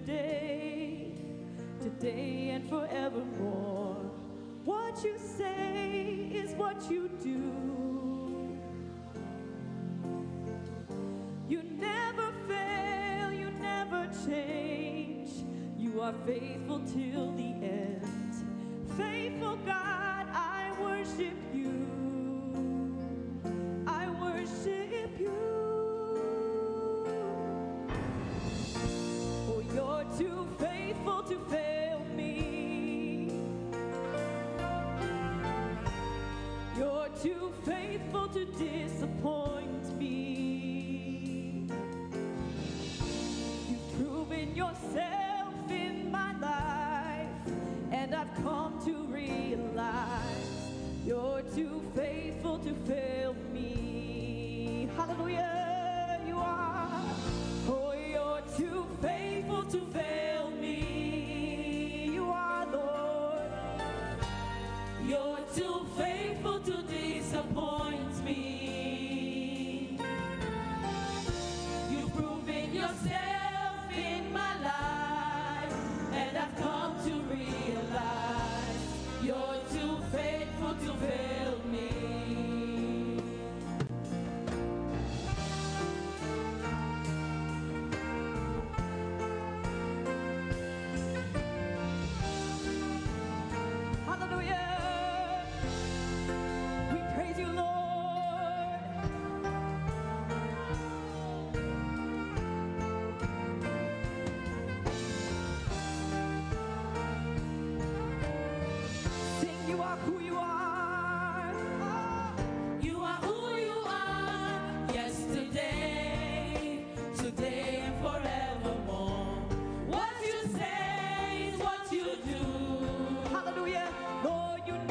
today, today and forevermore. What you say is what you do. You never fail, you never change. You are faithful till the end. Faithful God, I worship you. I worship you. Oh, you're too faithful to fail me. You're too faithful to disappoint me. You've proven yourself in my life, and I've come to realize you're too faithful to fail me. Hallelujah, you are. Oh, you're too faithful to fail me. You are, Lord. You're too faithful to disappoint me. You've proven yourself in my life, and I've come to realize you're too faithful to fail me. Hallelujah. We praise you, Lord. Sing, you are who you are. You are who you are. Yesterday, today, and forevermore. What you say is what you do. Hallelujah. Lord, you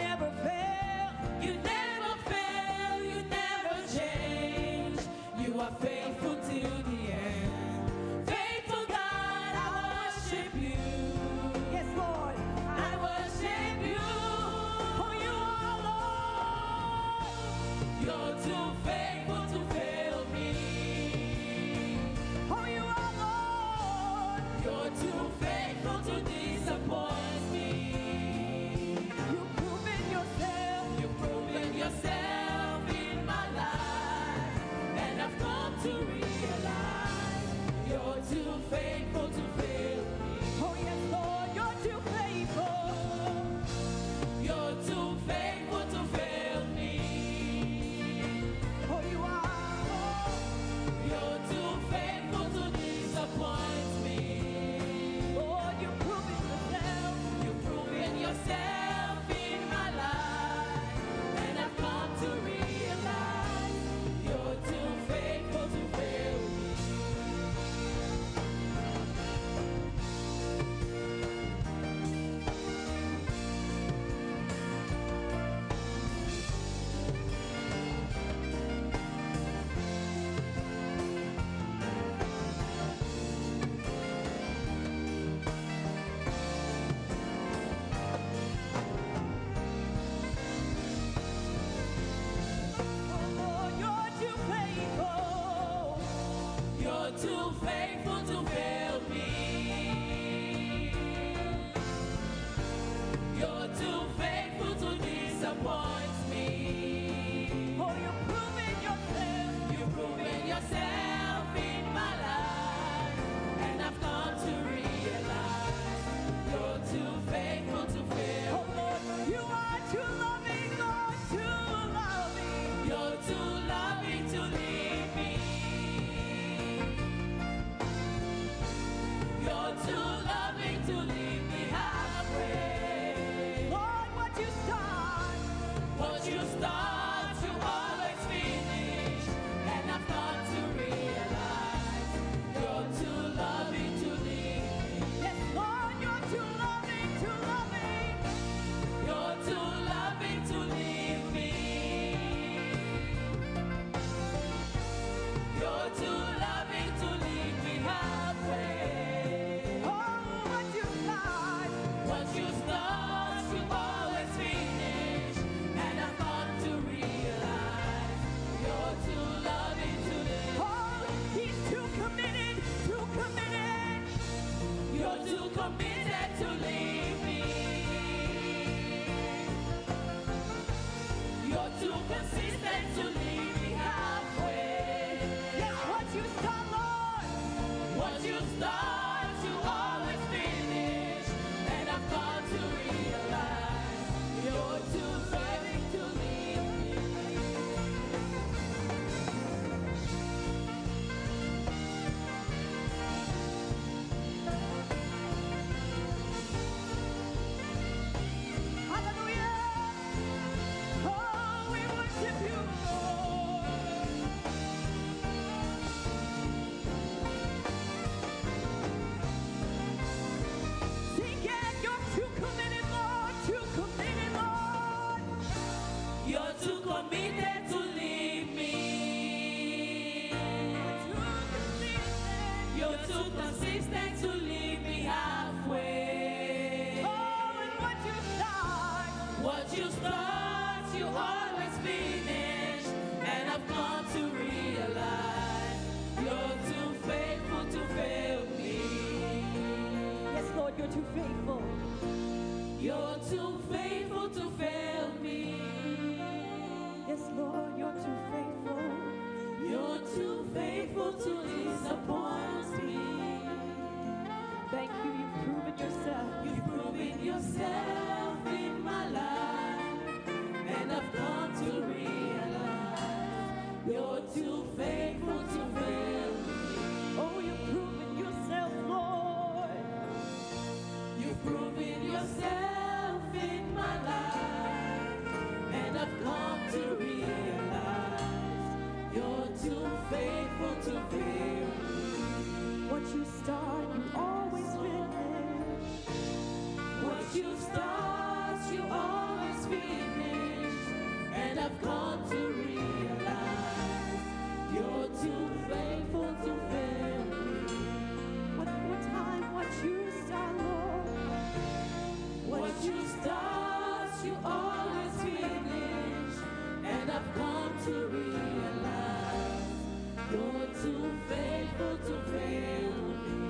You're too faithful to fail me. Yes, Lord, you're too faithful. You're too faithful to disappoint me. Thank you, you've proven yourself. You've proven yourself in my life. And I've come to realize you're too faithful to fail me. Oh, you've proven yourself, Lord. You've proven yourself in my life. And I've come to realize you're too faithful to fail me. What you start, you always finish. What you start, you always finish. And I've come to realize you're too faithful to fail me. One more time, what you start, Lord. What you start, you always finish. And I've come to realize you're too faithful to fail me.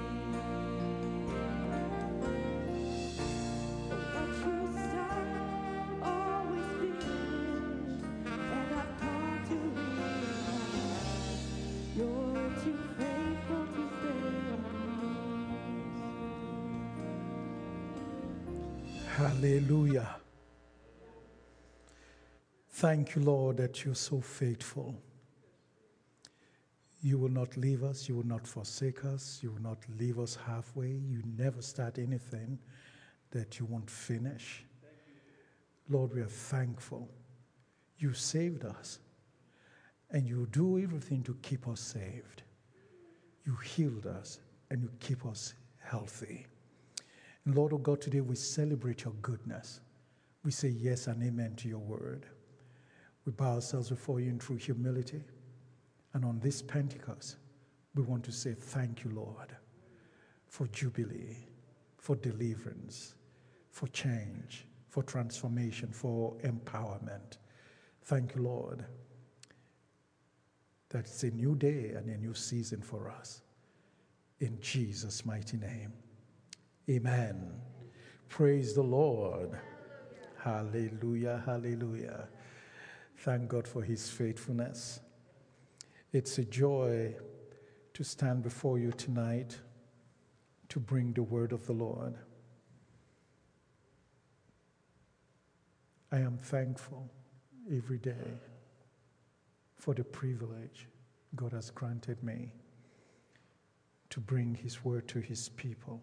What you start, you always finish. And I've come to realize you're too faithful to fail me. Hallelujah. Thank you, Lord, that you're so faithful. You will not leave us. You will not forsake us. You will not leave us halfway. You never start anything that you won't finish. Lord, we are thankful. You saved us, and you do everything to keep us saved. You healed us, and you keep us healthy. And Lord, oh God, today we celebrate your goodness. We say yes and amen to your word. We bow ourselves before you in true humility. And on this Pentecost, we want to say thank you, Lord, for jubilee, for deliverance, for change, for transformation, for empowerment. Thank you, Lord, that it's a new day and a new season for us. In Jesus' mighty name, amen. Praise the Lord. Hallelujah, hallelujah. Thank God for his faithfulness. It's a joy to stand before you tonight to bring the word of the Lord. I am thankful every day for the privilege God has granted me to bring his word to his people.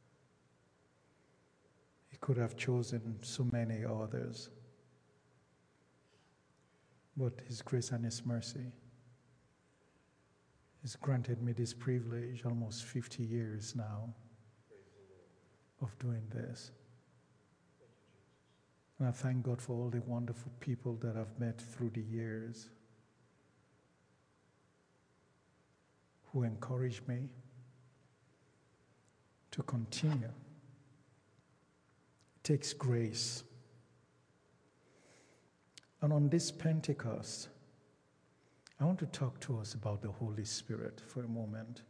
He could have chosen so many others, but his grace and his mercy has granted me this privilege almost 50 years now of doing this. And I thank God for all the wonderful people that I've met through the years who encourage me to continue. It takes grace. And on this Pentecost, I want to talk to us about the Holy Spirit for a moment.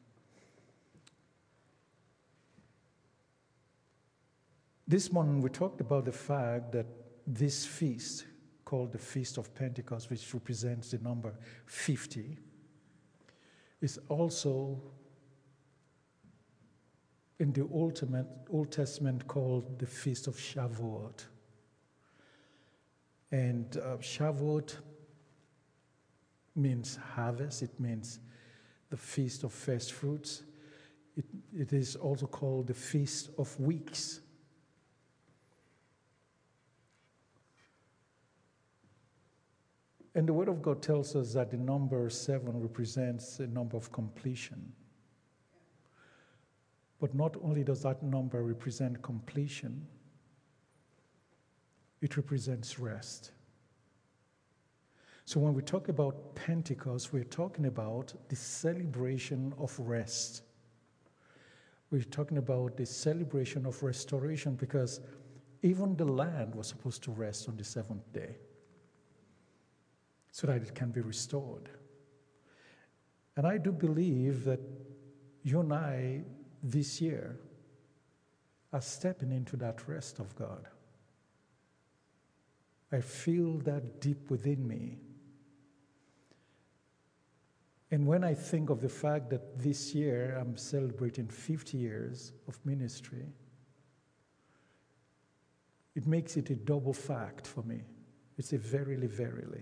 This morning we talked about the fact that this feast, called the Feast of Pentecost, which represents the number 50, is also in the Old Testament called the Feast of Shavuot. And Shavuot means harvest. It means the Feast of First Fruits. It is also called the Feast of Weeks. And the Word of God tells us that the number 7 represents a number of completion. But not only does that number represent completion, it represents rest. So when we talk about Pentecost, we're talking about the celebration of rest. We're talking about the celebration of restoration, because even the land was supposed to rest on the seventh day so that it can be restored. And I do believe that you and I this year are stepping into that rest of God. I feel that deep within me. And when I think of the fact that this year I'm celebrating 50 years of ministry, it makes it a double fact for me. It's a verily, verily.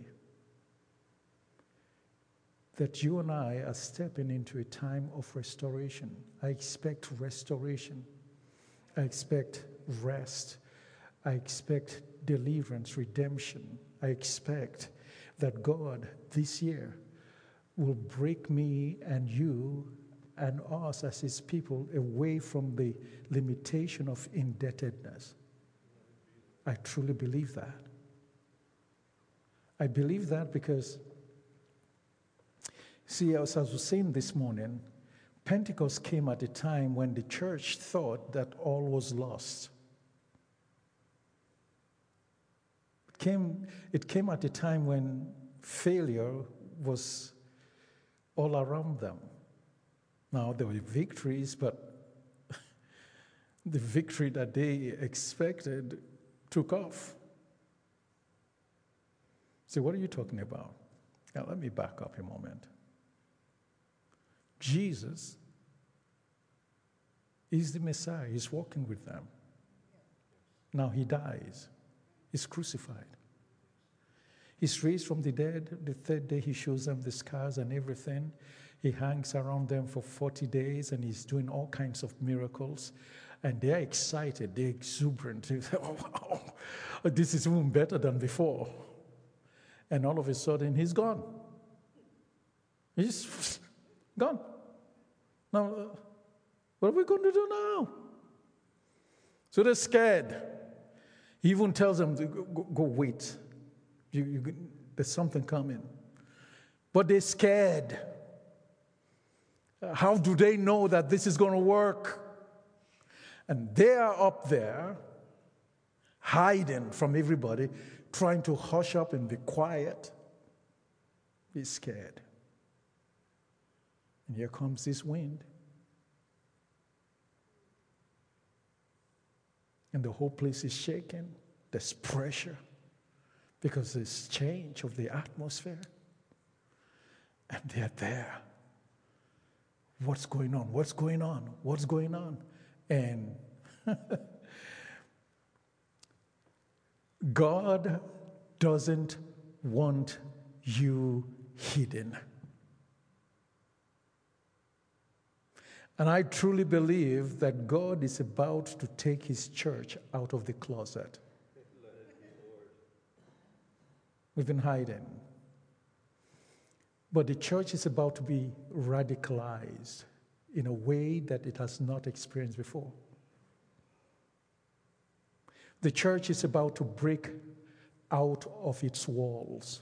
That you and I are stepping into a time of restoration. I expect restoration. I expect rest. I expect deliverance, redemption. I expect that God this year will break me and you and us as his people away from the limitation of indebtedness. I truly believe that. I believe that because, see, as I was saying this morning, Pentecost came at a time when the church thought that all was lost. It came at a time when failure was all around them. Now, there were victories, but the victory that they expected took off. So what are you talking about? Now, let me back up a moment. Jesus is the Messiah. He's walking with them. Now he dies. He's crucified. He's raised from the dead. The third day he shows them the scars and everything. He hangs around them for 40 days and he's doing all kinds of miracles. And they're excited. They're exuberant. They say, oh, wow, this is even better than before. And all of a sudden, he's gone. He's gone. Now, what are we going to do now? So they're scared. He even tells them, go wait. There's something coming. But they're scared. How do they know that this is going to work? And they are up there, hiding from everybody, trying to hush up and be quiet. He's scared. And here comes this wind. And the whole place is shaking. There's pressure because there's change of the atmosphere. And they're there. What's going on? What's going on? What's going on? And God doesn't want you hidden. And I truly believe that God is about to take his church out of the closet. We've been hiding. But the church is about to be radicalized in a way that it has not experienced before. The church is about to break out of its walls.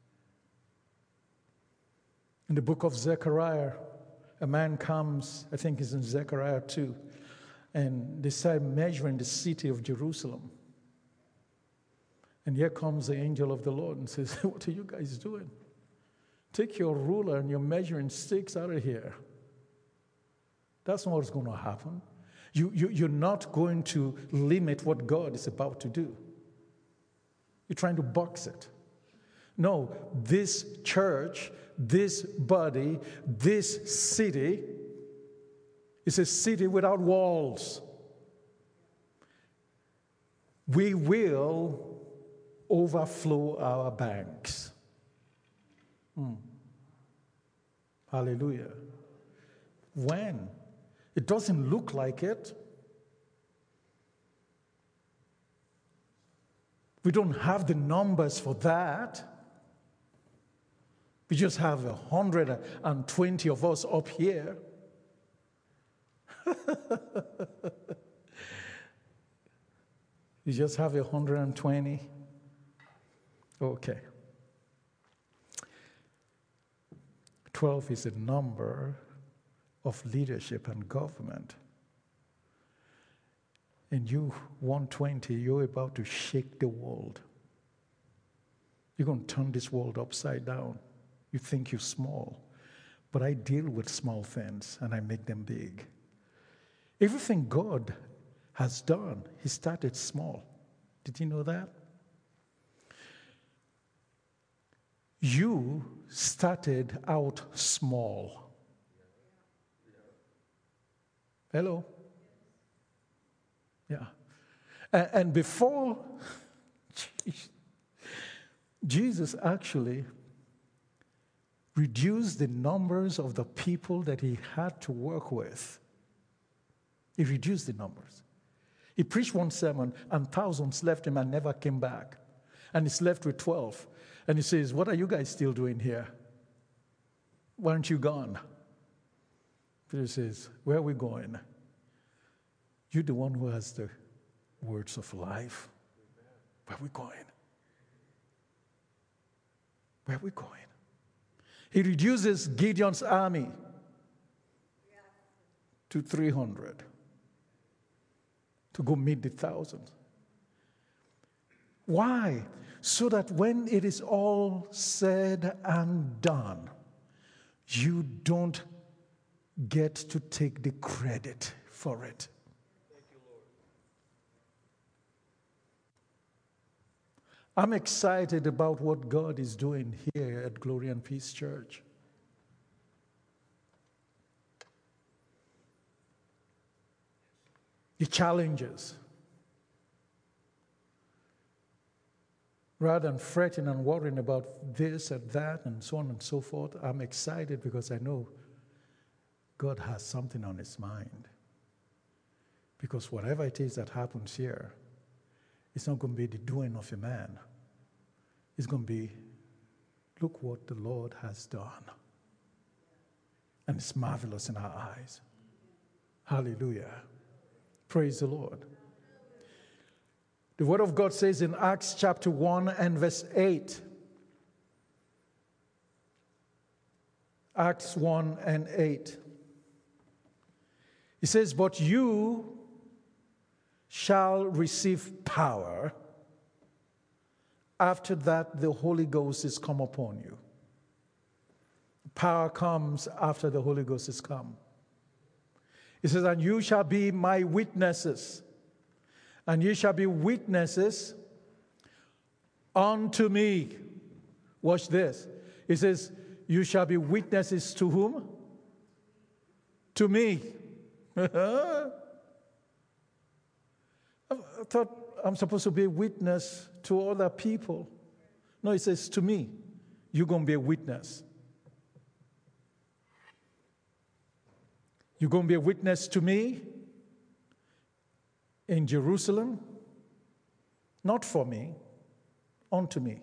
In the book of Zechariah, a man comes, I think it's in Zechariah 2, and they start measuring the city of Jerusalem. And here comes the angel of the Lord and says, what are you guys doing? Take your ruler and your measuring sticks out of here. That's not what's going to happen. You're not going to limit what God is about to do. You're trying to box it. No, this church, this body, this city is a city without walls. We will overflow our banks. Hallelujah. When? It doesn't look like it. We don't have the numbers for that. We just have 120 of us up here. You just have 120? Okay. 12 is a number of leadership and government. And you, 120, you're about to shake the world. You're going to turn this world upside down. You think you're small. But I deal with small things and I make them big. Everything God has done. He started small. Did you know that? You started out small. Hello? Yeah. And before, Jesus actually reduced the numbers of the people that he had to work with. He reduced the numbers. He preached one sermon, and thousands left him and never came back. And he's left with 12. And he says, what are you guys still doing here? Why aren't you gone? Peter says, where are we going? You're the one who has the words of life. Where are we going? Where are we going? He reduces Gideon's army to 300 to go meet the thousands. Why? So that when it is all said and done, you don't get to take the credit for it. Thank you, Lord. I'm excited about what God is doing here at Glory and Peace Church. The challenges. Rather than fretting and worrying about this and that and so on and so forth, I'm excited because I know God has something on his mind. Because whatever it is that happens here, it's not going to be the doing of a man. It's going to be, look what the Lord has done. And it's marvelous in our eyes. Hallelujah. Praise the Lord. The Word of God says in Acts chapter 1 and verse 8. Acts 1 and 8. It says, but you shall receive power after that the Holy Ghost is come upon you. Power comes after the Holy Ghost is come. It says, and you shall be my witnesses. And ye shall be witnesses unto me. Watch this. It says, you shall be witnesses to whom? To me. I thought I'm supposed to be a witness to other people. No, it says to me. You're going to be a witness. You're going to be a witness to me in Jerusalem, not for me, unto me.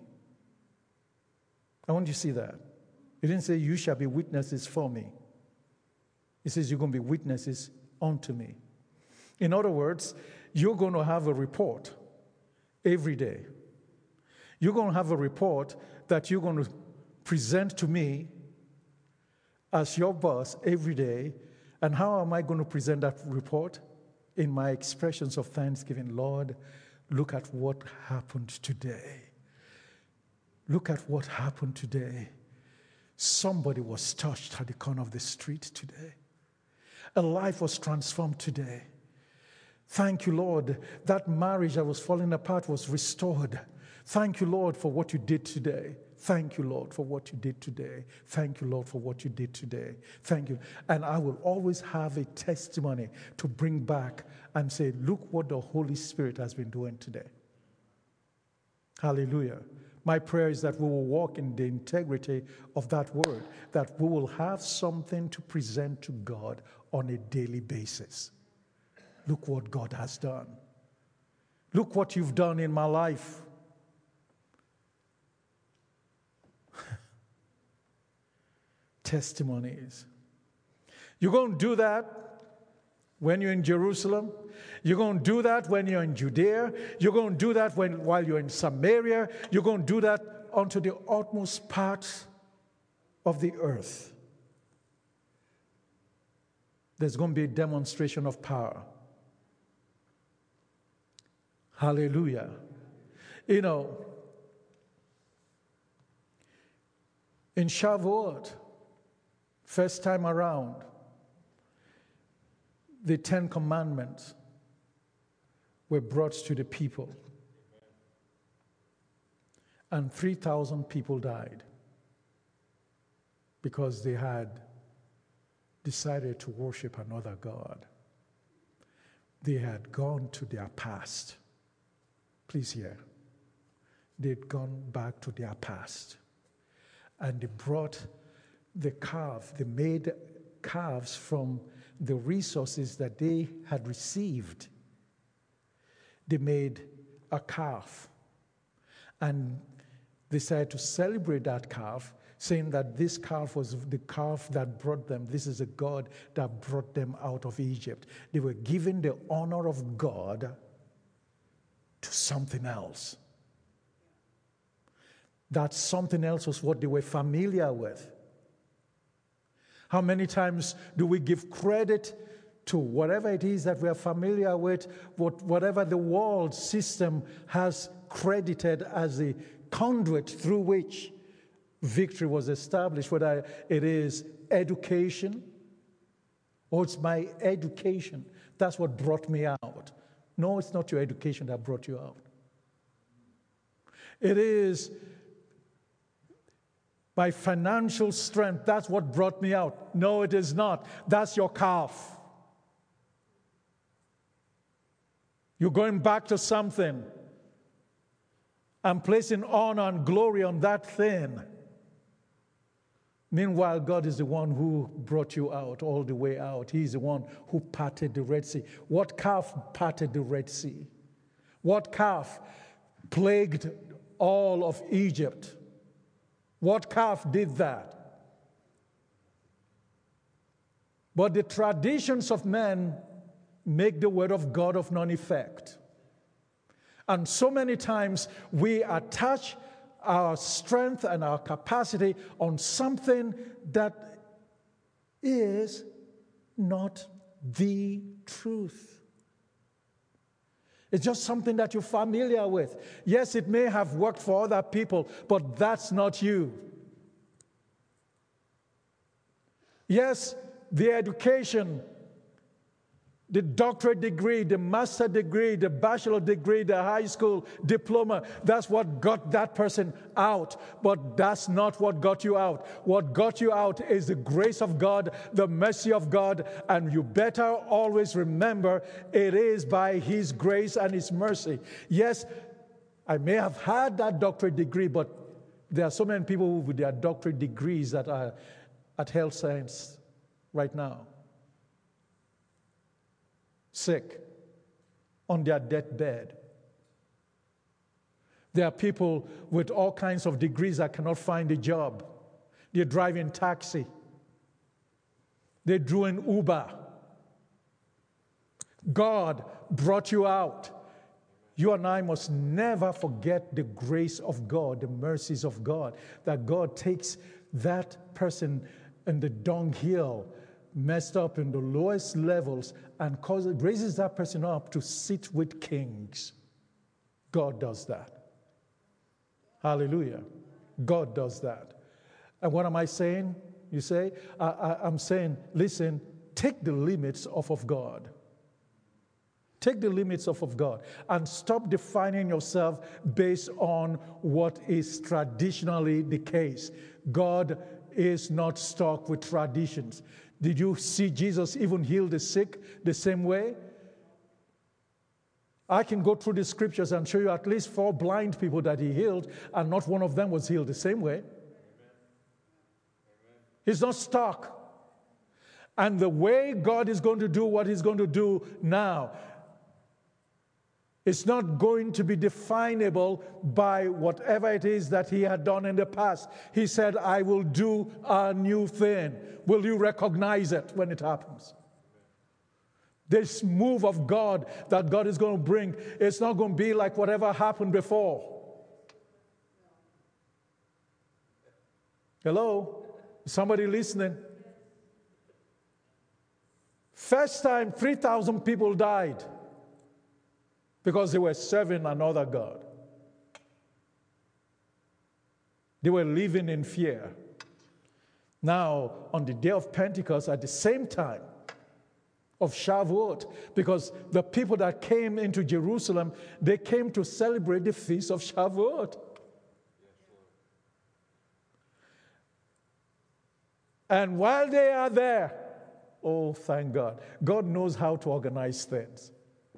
I want you to see that. It didn't say you shall be witnesses for me. It says you're going to be witnesses unto me. In other words, you're going to have a report every day. You're going to have a report that you're going to present to me as your boss every day. And how am I going to present that report? In my expressions of thanksgiving. Lord, look at what happened today. Look at what happened today. Somebody was touched at the corner of the street today. A life was transformed today. Thank you, Lord. That marriage that was falling apart was restored. Thank you, Lord, for what you did today. Thank you, Lord, for what you did today. Thank you, Lord, for what you did today. Thank you. And I will always have a testimony to bring back and say, look what the Holy Spirit has been doing today. Hallelujah. My prayer is that we will walk in the integrity of that word, that we will have something to present to God on a daily basis. Look what God has done. Look what you've done in my life. Testimonies. You're going to do that when you're in Jerusalem. You're going to do that when you're in Judea. You're going to do that while you're in Samaria. You're going to do that unto the utmost parts of the earth. There's going to be a demonstration of power. Hallelujah. You know, in Shavuot, first time around, the 10 Commandments were brought to the people. And 3,000 people died because they had decided to worship another god. They had gone to their past. Please hear. They'd gone back to their past. And they brought the calf, they made calves from the resources that they had received. They made a calf. And they decided to celebrate that calf, saying that this calf was the calf that brought them. This is a God that brought them out of Egypt. They were giving the honor of God to something else. That something else was what they were familiar with. How many times do we give credit to whatever it is that we are familiar with, whatever the world system has credited as the conduit through which victory was established, whether it is education or it's my education. That's what brought me out. No, it's not your education that brought you out. It is my financial strength. That's what brought me out. No, it is not. That's your calf. You're going back to something and placing honor and glory on that thing. Meanwhile, God is the one who brought you out all the way out. He's the one who parted the Red Sea. What calf parted the Red Sea? What calf plagued all of Egypt? What calf did that? But the traditions of men make the word of God of none effect. And so many times we attach our strength and our capacity on something that is not the truth. It's just something that you're familiar with. Yes, it may have worked for other people, but that's not you. Yes, the education, the doctorate degree, the master degree, the bachelor degree, the high school diploma, that's what got that person out. But that's not what got you out. What got you out is the grace of God, the mercy of God, and you better always remember it is by His grace and His mercy. Yes, I may have had that doctorate degree, but there are so many people with their doctorate degrees that are at health science right now. Sick, on their deathbed. There are people with all kinds of degrees that cannot find a job. They're driving taxi. They're doing Uber. God brought you out. You and I must never forget the grace of God, the mercies of God, that God takes that person in the dunghill, messed up in the lowest levels, and raises that person up to sit with kings. God does that. Hallelujah. God does that. And what am I saying? You say? I'm saying, listen, take the limits off of God. Take the limits off of God and stop defining yourself based on what is traditionally the case. God is not stuck with traditions. Did you see Jesus even heal the sick the same way? I can go through the scriptures and show you at least 4 blind people that He healed, and not one of them was healed the same way. He's not stuck. And the way God is going to do what He's going to do now, it's not going to be definable by whatever it is that He had done in the past. He said, I will do a new thing. Will you recognize it when it happens? This move of God that God is going to bring, it's not going to be like whatever happened before. Hello? Somebody listening? First time, 3,000 people died because they were serving another god. They were living in fear. Now, on the day of Pentecost, at the same time, of Shavuot, because the people that came into Jerusalem, they came to celebrate the feast of Shavuot. And while they are there, oh, thank God, God knows how to organize things.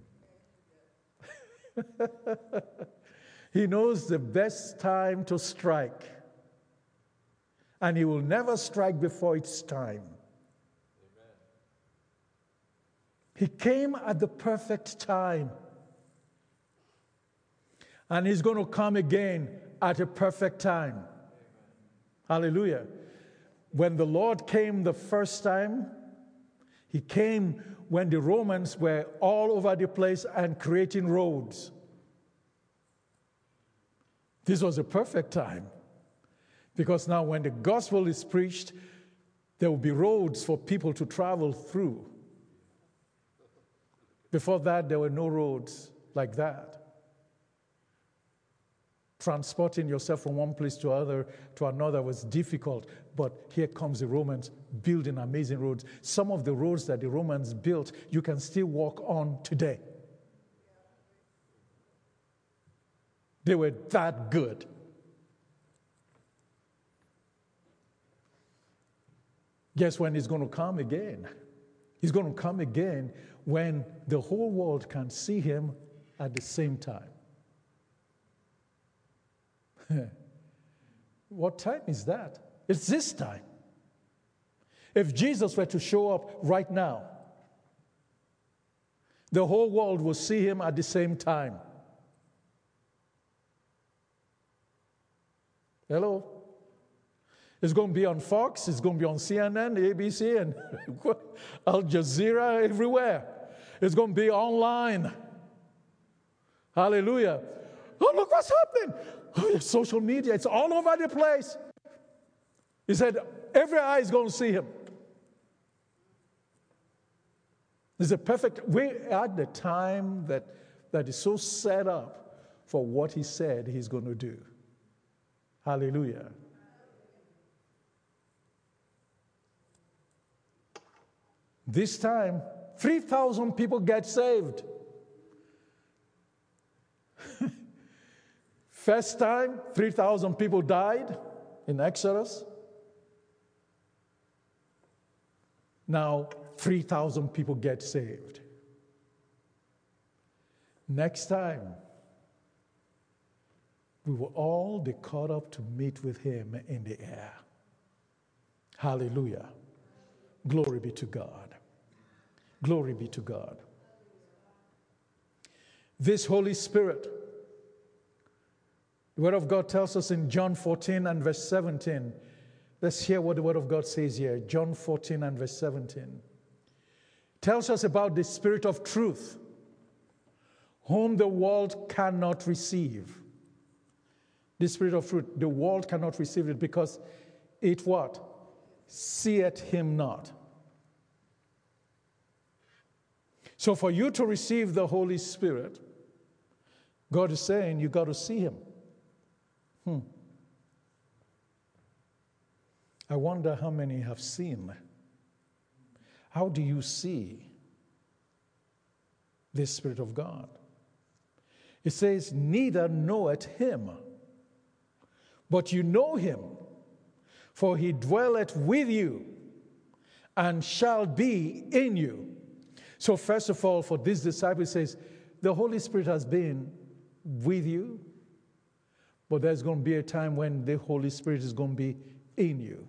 He knows the best time to strike. And he will never strike before it's time. Amen. He came at the perfect time. And he's going to come again at a perfect time. Amen. Hallelujah. When the Lord came the first time, he came when the Romans were all over the place and creating roads. This was a perfect time. Because now when the gospel is preached, there will be roads for people to travel through. Before that, there were no roads like that. Transporting yourself from one place to another was difficult. But here comes the Romans building amazing roads. Some of the roads that the Romans built, you can still walk on today. They were that good. Guess when he's going to come again? He's going to come again when the whole world can see him at the same time. What time is that? It's this time. If Jesus were to show up right now, the whole world will see him at the same time. Hello? It's going to be on Fox, it's going to be on CNN, ABC, and Al Jazeera, everywhere. It's going to be online. Hallelujah. Oh, look what's happening. Oh, social media, it's all over the place. He said, every eye is going to see him. It's a perfect, we're at the time that is so set up for what he said he's going to do. Hallelujah. This time, 3,000 people get saved. First time, 3,000 people died in Exodus. Now, 3,000 people get saved. Next time, we will all be caught up to meet with him in the air. Hallelujah. Glory be to God. Glory be to God. This Holy Spirit, the Word of God tells us in John 14 and verse 17. Let's hear what the Word of God says here. John 14 and verse 17. Tells us about the Spirit of truth, whom the world cannot receive. The Spirit of truth, the world cannot receive it because it what? Seeth him not. So for you to receive the Holy Spirit, God is saying you got to see him. I wonder how many have seen. How do you see the Spirit of God? It says, neither knoweth him, but you know him, for he dwelleth with you and shall be in you. So first of all, for this disciple, it says, the Holy Spirit has been with you, but there's going to be a time when the Holy Spirit is going to be in you.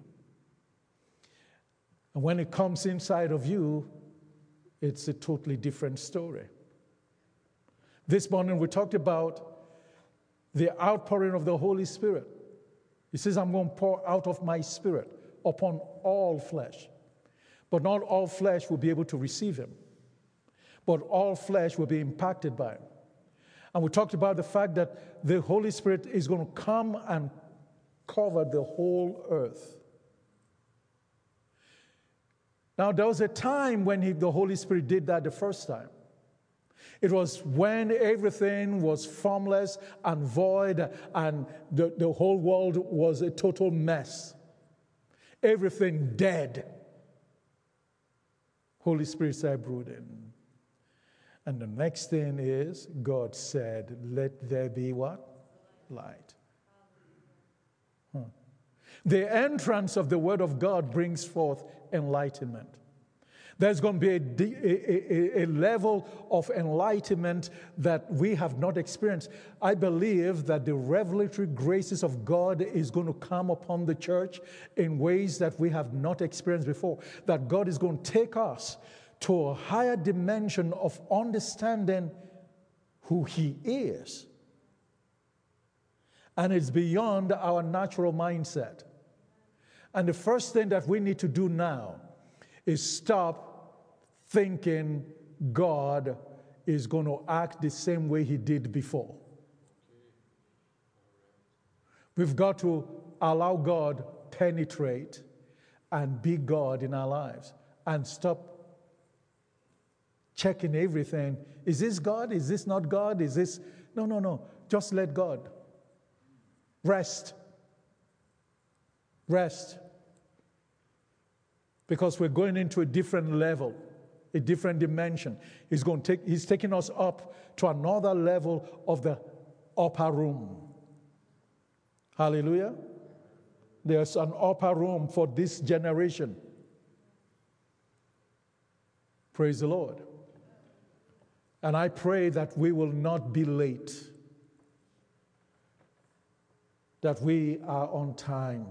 And when it comes inside of you, it's a totally different story. This morning we talked about the outpouring of the Holy Spirit. He says, I'm going to pour out of my Spirit upon all flesh. But not all flesh will be able to receive him. But all flesh will be impacted by him. And we talked about the fact that the Holy Spirit is going to come and cover the whole earth. Now, there was a time when the Holy Spirit did that the first time. It was when everything was formless and void and the whole world was a total mess. Everything dead. Holy Spirit started brooding. And the next thing is, God said, let there be what? Light. The entrance of the Word of God brings forth enlightenment. There's going to be a level of enlightenment that we have not experienced. I believe that the revelatory graces of God is going to come upon the church in ways that we have not experienced before. That God is going to take us to a higher dimension of understanding who He is. And it's beyond our natural mindset. And the first thing that we need to do now is stop thinking God is going to act the same way He did before. We've got to allow God penetrate and be God in our lives and stop checking everything. Is this God? Is this not God? Is this? No. Just let God. Rest. Because we're going into a different level, a different dimension. He's taking us up to another level of the upper room. Hallelujah. There's an upper room for this generation. Praise the Lord. And I pray that we will not be late, that we are on time.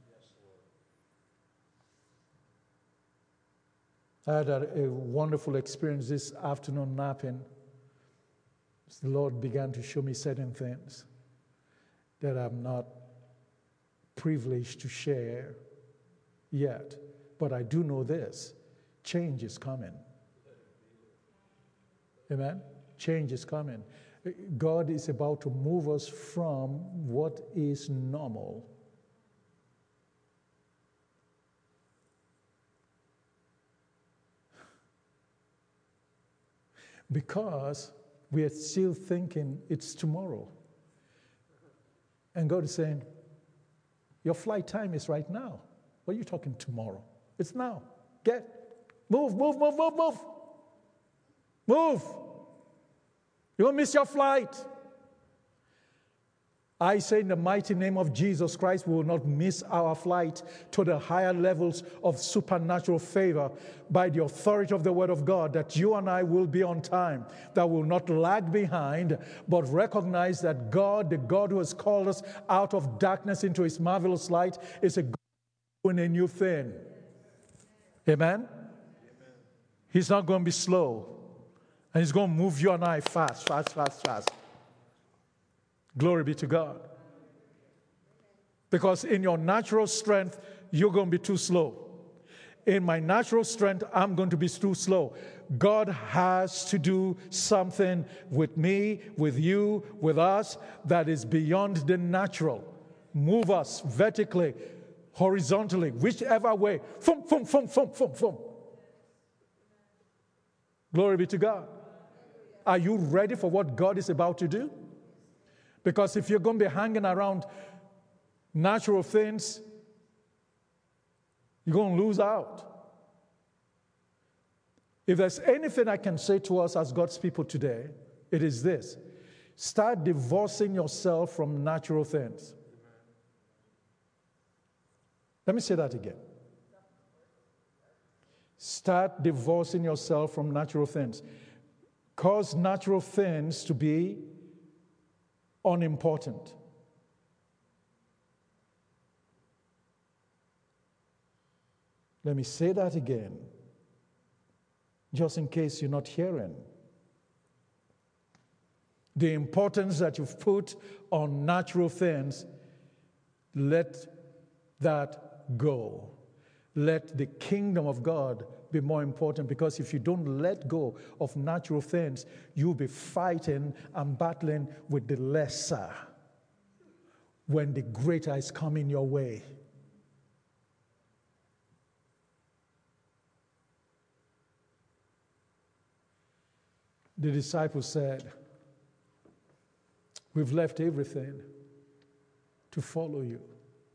I had a wonderful experience this afternoon napping. The Lord began to show me certain things that I'm not privileged to share yet. But I do know this. Change is coming. Amen? Change is coming. God is about to move us from what is normal because we are still thinking it's tomorrow. And God is saying, your flight time is right now. What are you talking tomorrow? It's now. Move. Move. You won't miss your flight. I say in the mighty name of Jesus Christ, we will not miss our flight to the higher levels of supernatural favor by the authority of the Word of God, that you and I will be on time, that will not lag behind, but recognize that God, the God who has called us out of darkness into His marvelous light, is a God doing a new thing. Amen? He's not going to be slow. And He's going to move you and I fast. Glory be to God. Because in your natural strength, you're going to be too slow. In my natural strength, I'm going to be too slow. God has to do something with me, with you, with us that is beyond the natural. Move us vertically, horizontally, whichever way. Fum. Glory be to God. Are you ready for what God is about to do? Because if you're going to be hanging around natural things, you're going to lose out. If there's anything I can say to us as God's people today, it is this. Start divorcing yourself from natural things. Let me say that again. Start divorcing yourself from natural things. Cause natural things to be unimportant. Let me say that again, just in case you're not hearing. The importance that you've put on natural things, let that go. Let the kingdom of God be more important, because if you don't let go of natural things, you'll be fighting and battling with the lesser when the greater is coming your way. The disciples said, we've left everything to follow you.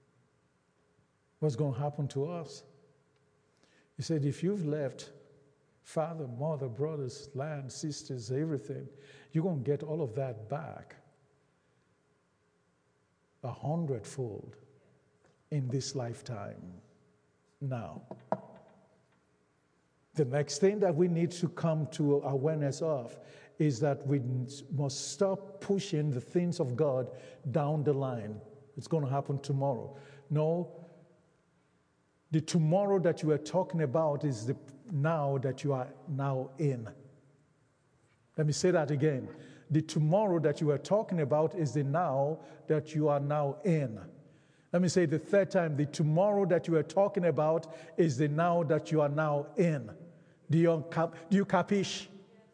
What's going to happen to us? He said, if you've left Father, mother, brothers, land, sisters, everything. You're going to get all of that back 100-fold in this lifetime. Now, the next thing that we need to come to awareness of is that we must stop pushing the things of God down the line. It's going to happen tomorrow. No, the tomorrow that you are talking about is the now that you are now in. Let me say that again. The tomorrow that you are talking about is the now that you are now in. Let me say it the third time. The tomorrow that you are talking about is the now that you are now in. Do you capish?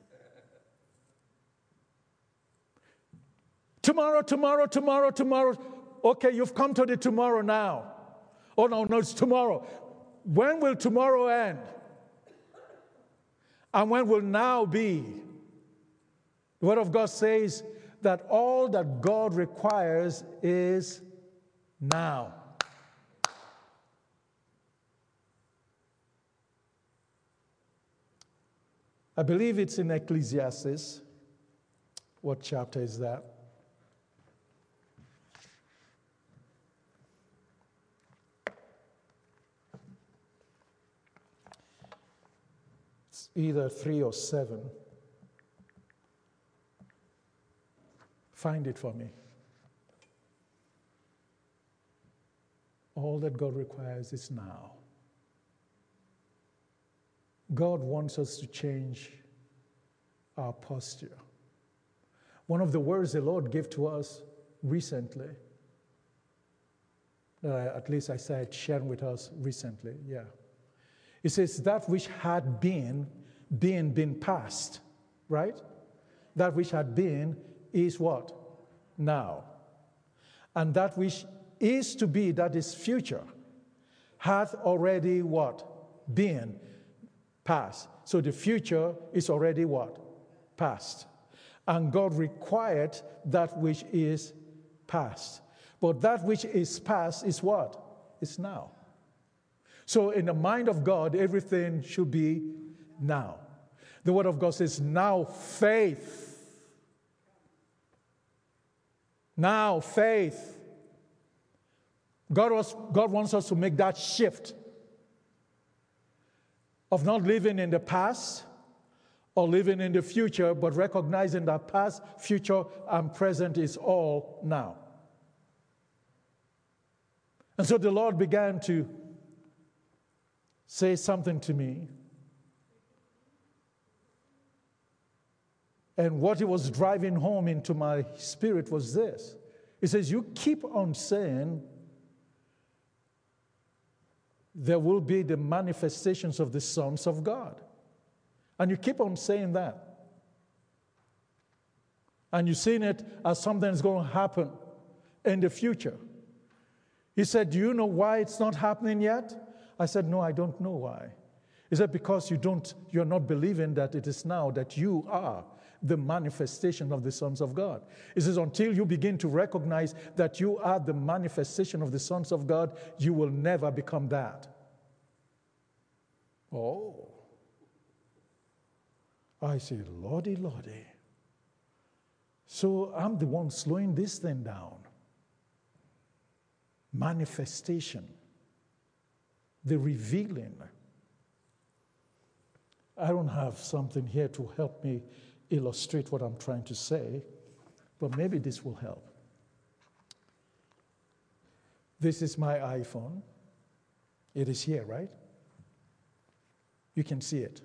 Tomorrow. Okay, you've come to the tomorrow now. Oh, no, it's tomorrow. When will tomorrow end? And when will now be? The Word of God says that all that God requires is now. I believe it's in Ecclesiastes. What chapter is that? It's either 3 or 7. Find it for me. All that God requires is now. God wants us to change our posture. One of the words the Lord gave to us recently, at least I said, shared with us recently, yeah. It says, that which had been past, right? That which had been is what? Now. And that which is to be, that is future, hath already what? Been past. So the future is already what? Past. And God required that which is past. But that which is past is what? It's now. So in the mind of God, everything should be now. The Word of God says, now faith. Now faith. God wants us to make that shift of not living in the past or living in the future, but recognizing that past, future, and present is all now. And so the Lord began to say something to me. And what He was driving home into my spirit was this. He says, you keep on saying there will be the manifestations of the sons of God. And you keep on saying that. And you're seeing it as something that's going to happen in the future. He said, do you know why it's not happening yet? I said, no, I don't know why. He said, because you're not believing that it is now that you are the manifestation of the sons of God. He says, until you begin to recognize that you are the manifestation of the sons of God, you will never become that. Oh. I say, Lordy, Lordy. So I'm the one slowing this thing down. Manifestation. The revealing. I don't have something here to help me illustrate what I'm trying to say, but maybe this will help. This is my iPhone. It is here, right? You can see it.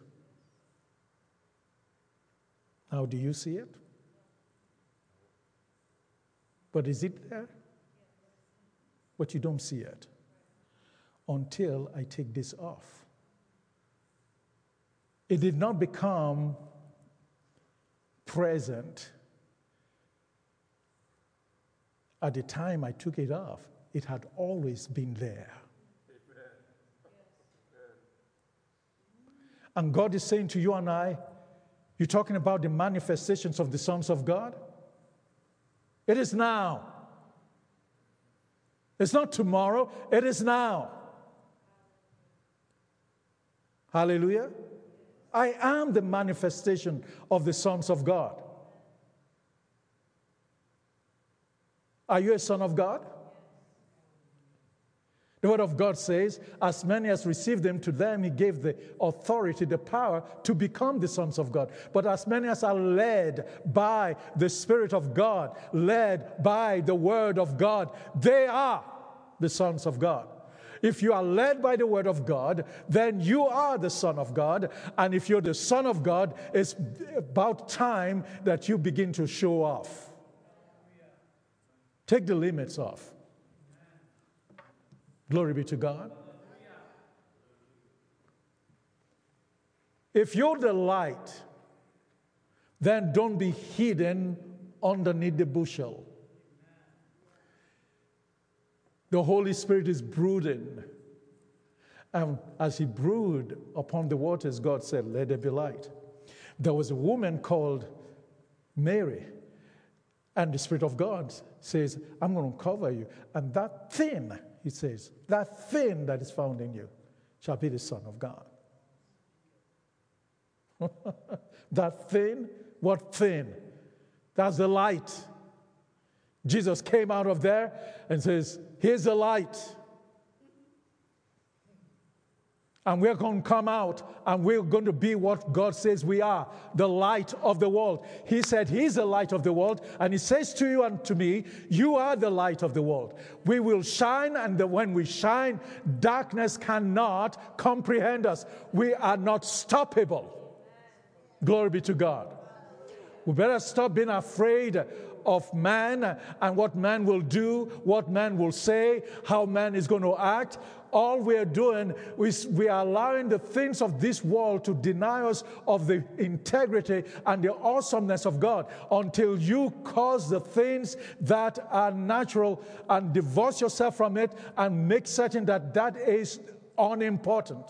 Now, do you see it? But is it there? But you don't see it until I take this off. It did not become present at the time I took it off. It had always been there. And God is saying to you and I, you're talking about the manifestations of the sons of God? It is now. It's not tomorrow, it is now. Hallelujah. I am the manifestation of the sons of God. Are you a son of God? The word of God says, as many as received him, to them he gave the authority, the power to become the sons of God. But as many as are led by the Spirit of God, led by the word of God, they are the sons of God. If you are led by the word of God, then you are the son of God. And if you're the son of God, it's about time that you begin to show off. Take the limits off. Glory be to God. If you're the light, then don't be hidden underneath the bushel. The Holy Spirit is brooding. And as he brooded upon the waters, God said, let there be light. There was a woman called Mary. And the Spirit of God says, I'm going to cover you. And that thing, he says, that thing that is found in you shall be the Son of God. That thing, what thing? That's the light. Jesus came out of there and says, here's the light. And we're going to come out and we're going to be what God says we are, the light of the world. He said he's the light of the world, and he says to you and to me, you are the light of the world. We will shine, and when we shine, darkness cannot comprehend us. We are not stoppable. Glory be to God. We better stop being afraid of man and what man will do, what man will say, how man is going to act. All we're doing is we are allowing the things of this world to deny us of the integrity and the awesomeness of God until you cause the things that are natural and divorce yourself from it and make certain that that is unimportant.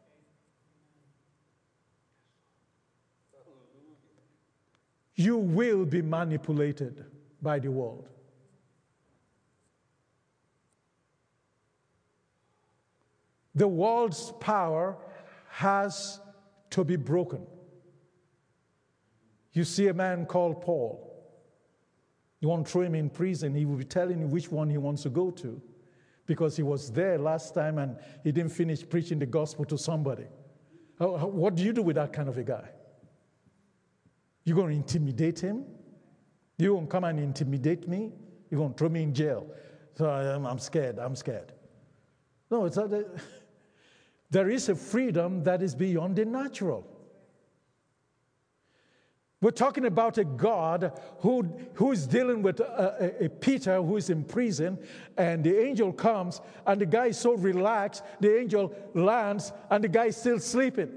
You will be manipulated by the world. The world's power has to be broken. You see a man called Paul. You want to throw him in prison, he will be telling you which one he wants to go to because he was there last time and he didn't finish preaching the gospel to somebody. What do you do with that kind of a guy? You're going to intimidate him? You're going to come and intimidate me? You're going to throw me in jail? So I'm scared. No, it's not. There is a freedom that is beyond the natural. We're talking about a God who is dealing with a Peter who is in prison, and the angel comes, and the guy is so relaxed, the angel lands, and the guy is still sleeping.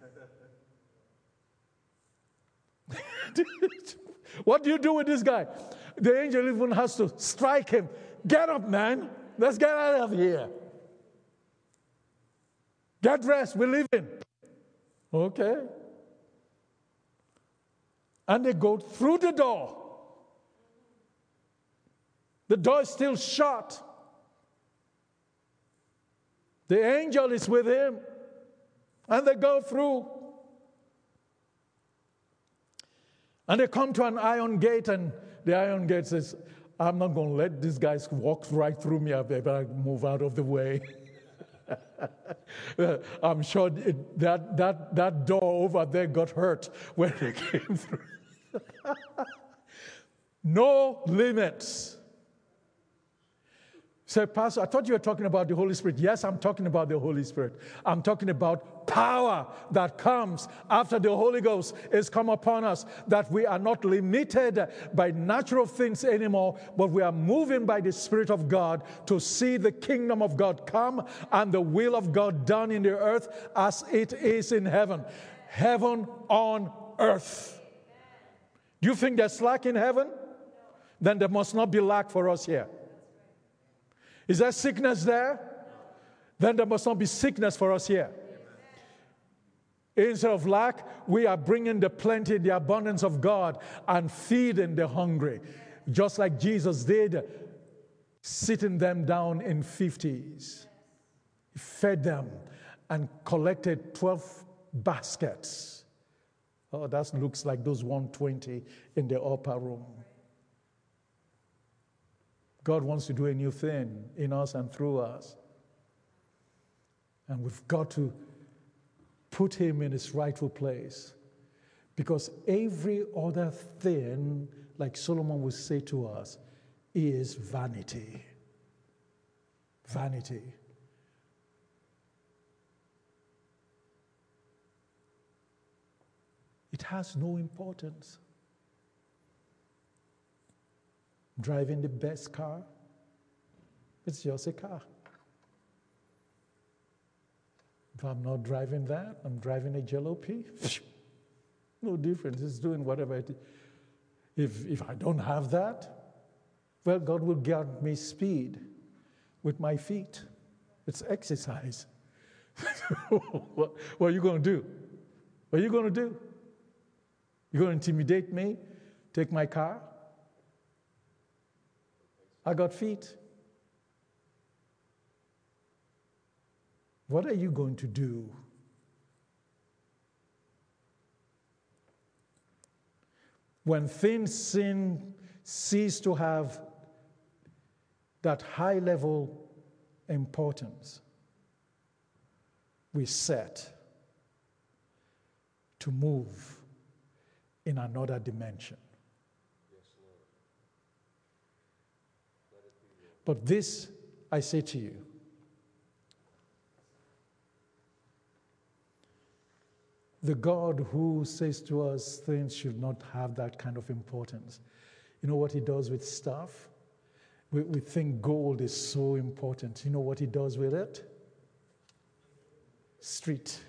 What do you do with this guy? The angel even has to strike him. Get up, man. Let's get out of here. Get dressed. We're leaving. Okay. And they go through the door. The door is still shut. The angel is with him. And they go through. And they come to an iron gate, and the iron gate says, I'm not going to let these guys walk right through me. I better move out of the way. I'm sure that door over there got hurt when they came through. No limits. Say, Pastor, I thought you were talking about the Holy Spirit. Yes, I'm talking about the Holy Spirit. I'm talking about power that comes after the Holy Ghost is come upon us, that we are not limited by natural things anymore, but we are moving by the Spirit of God to see the kingdom of God come and the will of God done in the earth as it is in heaven. Heaven on earth. Do you think there's lack in heaven? Then there must not be lack for us here. Is there sickness there? Then there must not be sickness for us here. Instead of lack, we are bringing the plenty, the abundance of God and feeding the hungry. Just like Jesus did, sitting them down in 50s. He fed them and collected 12 baskets. Oh, that looks like those 120 in the upper room. God wants to do a new thing in us and through us. And we've got to put him in his rightful place. Because every other thing, like Solomon would say to us, is vanity. Vanity. It has no importance. Driving the best car, it's just a car. If I'm not driving that, I'm driving a jalopy. No difference. It's doing whatever it is. If I don't have that, well, God will grant me speed with my feet. It's exercise. What are you going to do? What are you going to do? You're going to intimidate me? Take my car? I got feet. What are you going to do? When things cease to have that high level importance, we set to move in another dimension. But this, I say to you, the God who says to us things should not have that kind of importance. You know what he does with stuff? We think gold is so important. You know what he does with it? Street.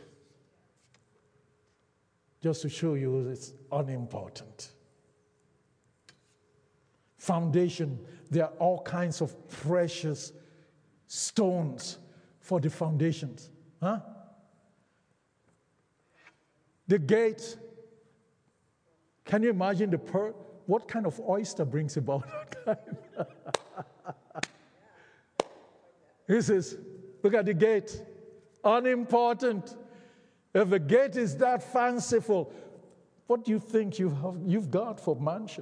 Just to show you it's unimportant. Foundation. There are all kinds of precious stones for the foundations. Huh? The gate. Can you imagine the pearl? What kind of oyster brings about that kind? He says, look at the gate. Unimportant. If the gate is that fanciful, what do you think you've got for mansion?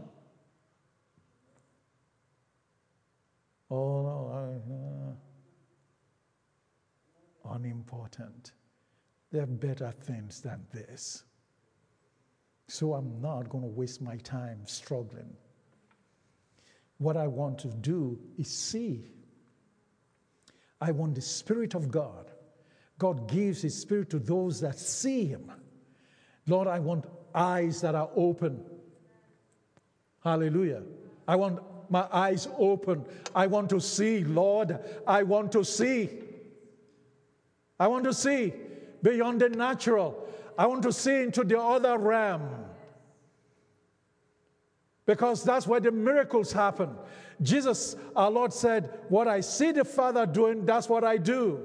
Oh, no. Unimportant. There are better things than this. So I'm not going to waste my time struggling. What I want to do is see. I want the Spirit of God. God gives His Spirit to those that see Him. Lord, I want eyes that are open. Hallelujah. I want my eyes open. I want to see, Lord. I want to see. I want to see beyond the natural. I want to see into the other realm. Because that's where the miracles happen. Jesus, our Lord, said, what I see the Father doing, that's what I do.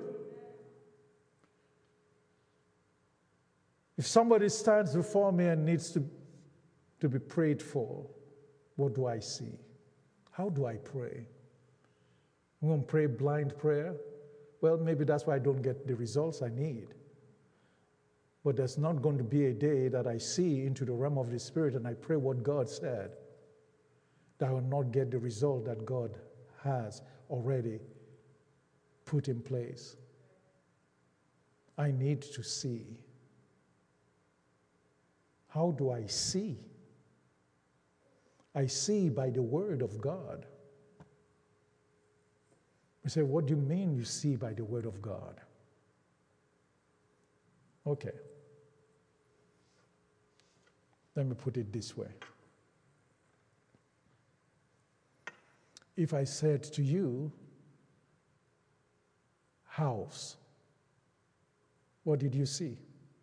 If somebody stands before me and needs to be prayed for, what do I see? How do I pray? I'm going to pray blind prayer. Well, maybe that's why I don't get the results I need. But there's not going to be a day that I see into the realm of the Spirit and I pray what God said, that I will not get the result that God has already put in place. I need to see. How do I see? I see by the Word of God. You say, what do you mean you see by the Word of God? Okay. Let me put it this way. If I said to you, house, what did you see?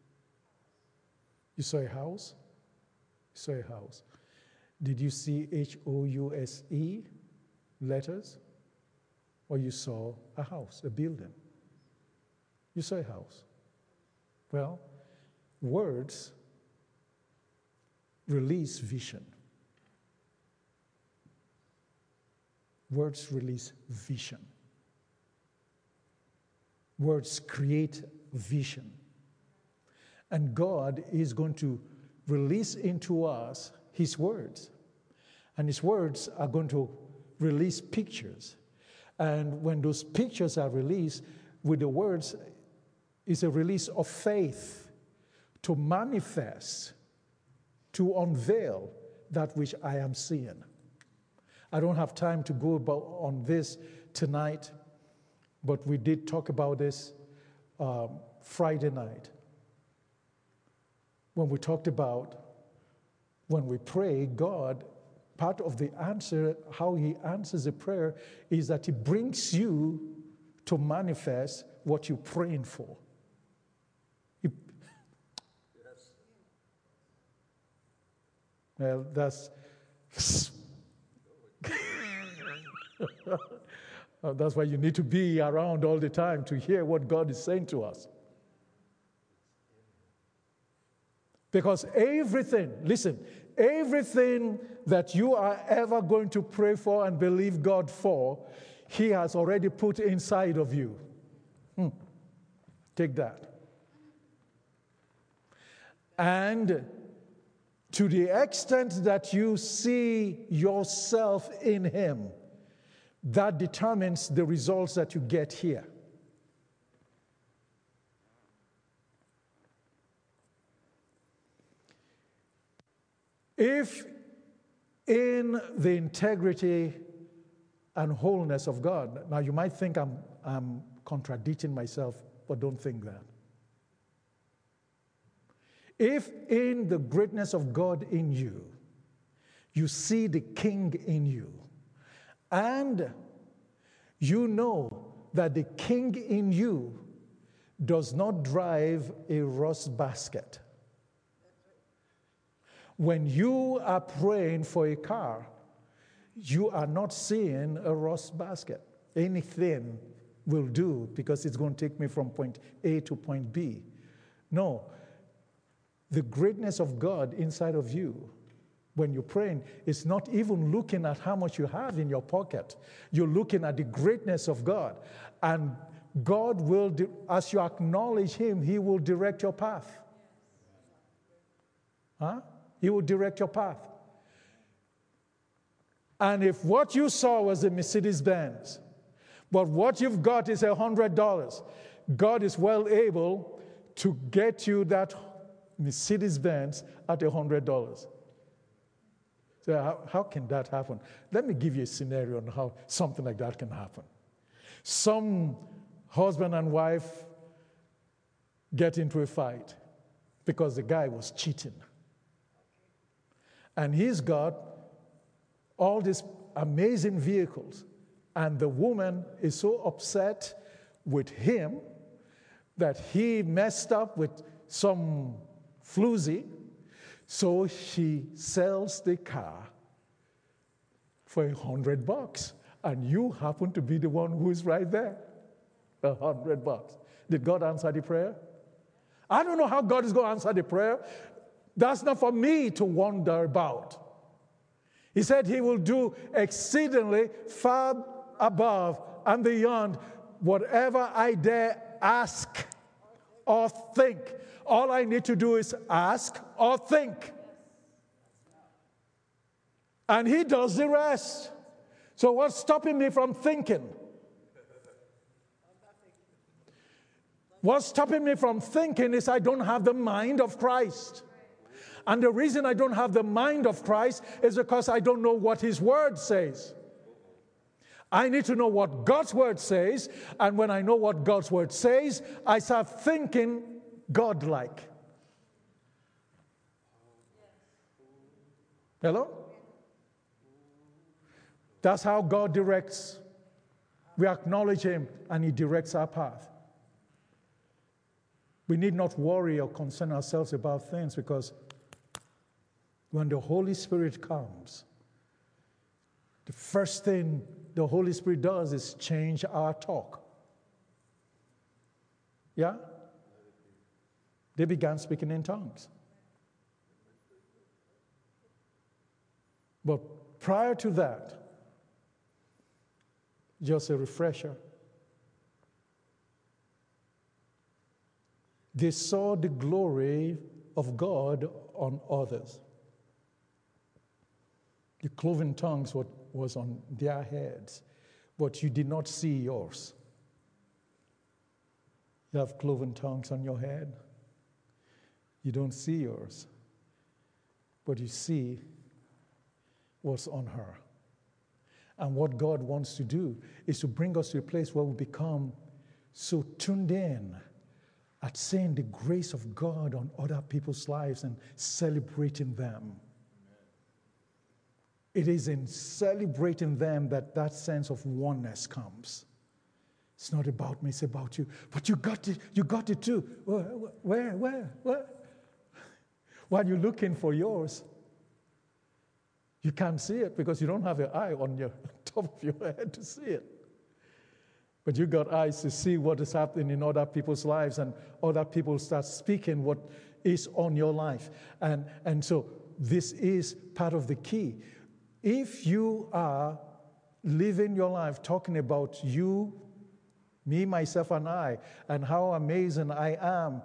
You saw a house? You saw a house. Did you see H-O-U-S-E letters? Or you saw a house, a building? You saw a house. Well, words release vision. Words release vision. Words create vision. And God is going to release into us his words. And his words are going to release pictures. And when those pictures are released, with the words is a release of faith to manifest, to unveil that which I am seeing. I don't have time to go on this tonight, but we did talk about this Friday night. When we talked about when we pray, God, part of the answer, how he answers a prayer, is that he brings you to manifest what you're praying for. Well, that's that's why you need to be around all the time to hear what God is saying to us. Because everything, listen, everything that you are ever going to pray for and believe God for, he has already put inside of you. Take that. And to the extent that you see yourself in him, that determines the results that you get here. If in the integrity and wholeness of God, now you might think I'm contradicting myself, but don't think that. If in the greatness of God in you, you see the King in you, and you know that the King in you does not drive a rust basket. When you are praying for a car, you are not seeing a rust basket. Anything will do because it's going to take me from point A to point B. No. The greatness of God inside of you, when you're praying, is not even looking at how much you have in your pocket. You're looking at the greatness of God. And God will, as you acknowledge him, he will direct your path. Huh? He will direct your path. And if what you saw was a Mercedes-Benz, but what you've got is $100, God is well able to get you that Mercedes-Benz at $100. So how can that happen? Let me give you a scenario on how something like that can happen. Some husband and wife get into a fight because the guy was cheating. And he's got all these amazing vehicles. And the woman is so upset with him that he messed up with some floozy. So she sells the car for $100. And you happen to be the one who is right there. $100. Did God answer the prayer? I don't know how God is going to answer the prayer. That's not for me to wonder about. He said he will do exceedingly far above and beyond whatever I dare ask or think. All I need to do is ask or think. And he does the rest. So what's stopping me from thinking? What's stopping me from thinking is I don't have the mind of Christ. And the reason I don't have the mind of Christ is because I don't know what his word says. I need to know what God's word says, and when I know what God's word says, I start thinking God-like. Hello? That's how God directs. We acknowledge him, and he directs our path. We need not worry or concern ourselves about things, because when the Holy Spirit comes, the first thing the Holy Spirit does is change our talk. Yeah? They began speaking in tongues. But prior to that, just a refresher. They saw the glory of God on others. The cloven tongues was on their heads, but you did not see yours. You have cloven tongues on your head. You don't see yours, but you see what's on her. And what God wants to do is to bring us to a place where we become so tuned in at seeing the grace of God on other people's lives and celebrating them. It is in celebrating them that sense of oneness comes. It's not about me, it's about you. But you got it too. Where? While you're looking for yours, you can't see it because you don't have an eye on your top of your head to see it. But you got eyes to see what is happening in other people's lives, and other people start speaking what is on your life. And so this is part of the key. If you are living your life talking about you, me, myself, and I, and how amazing I am,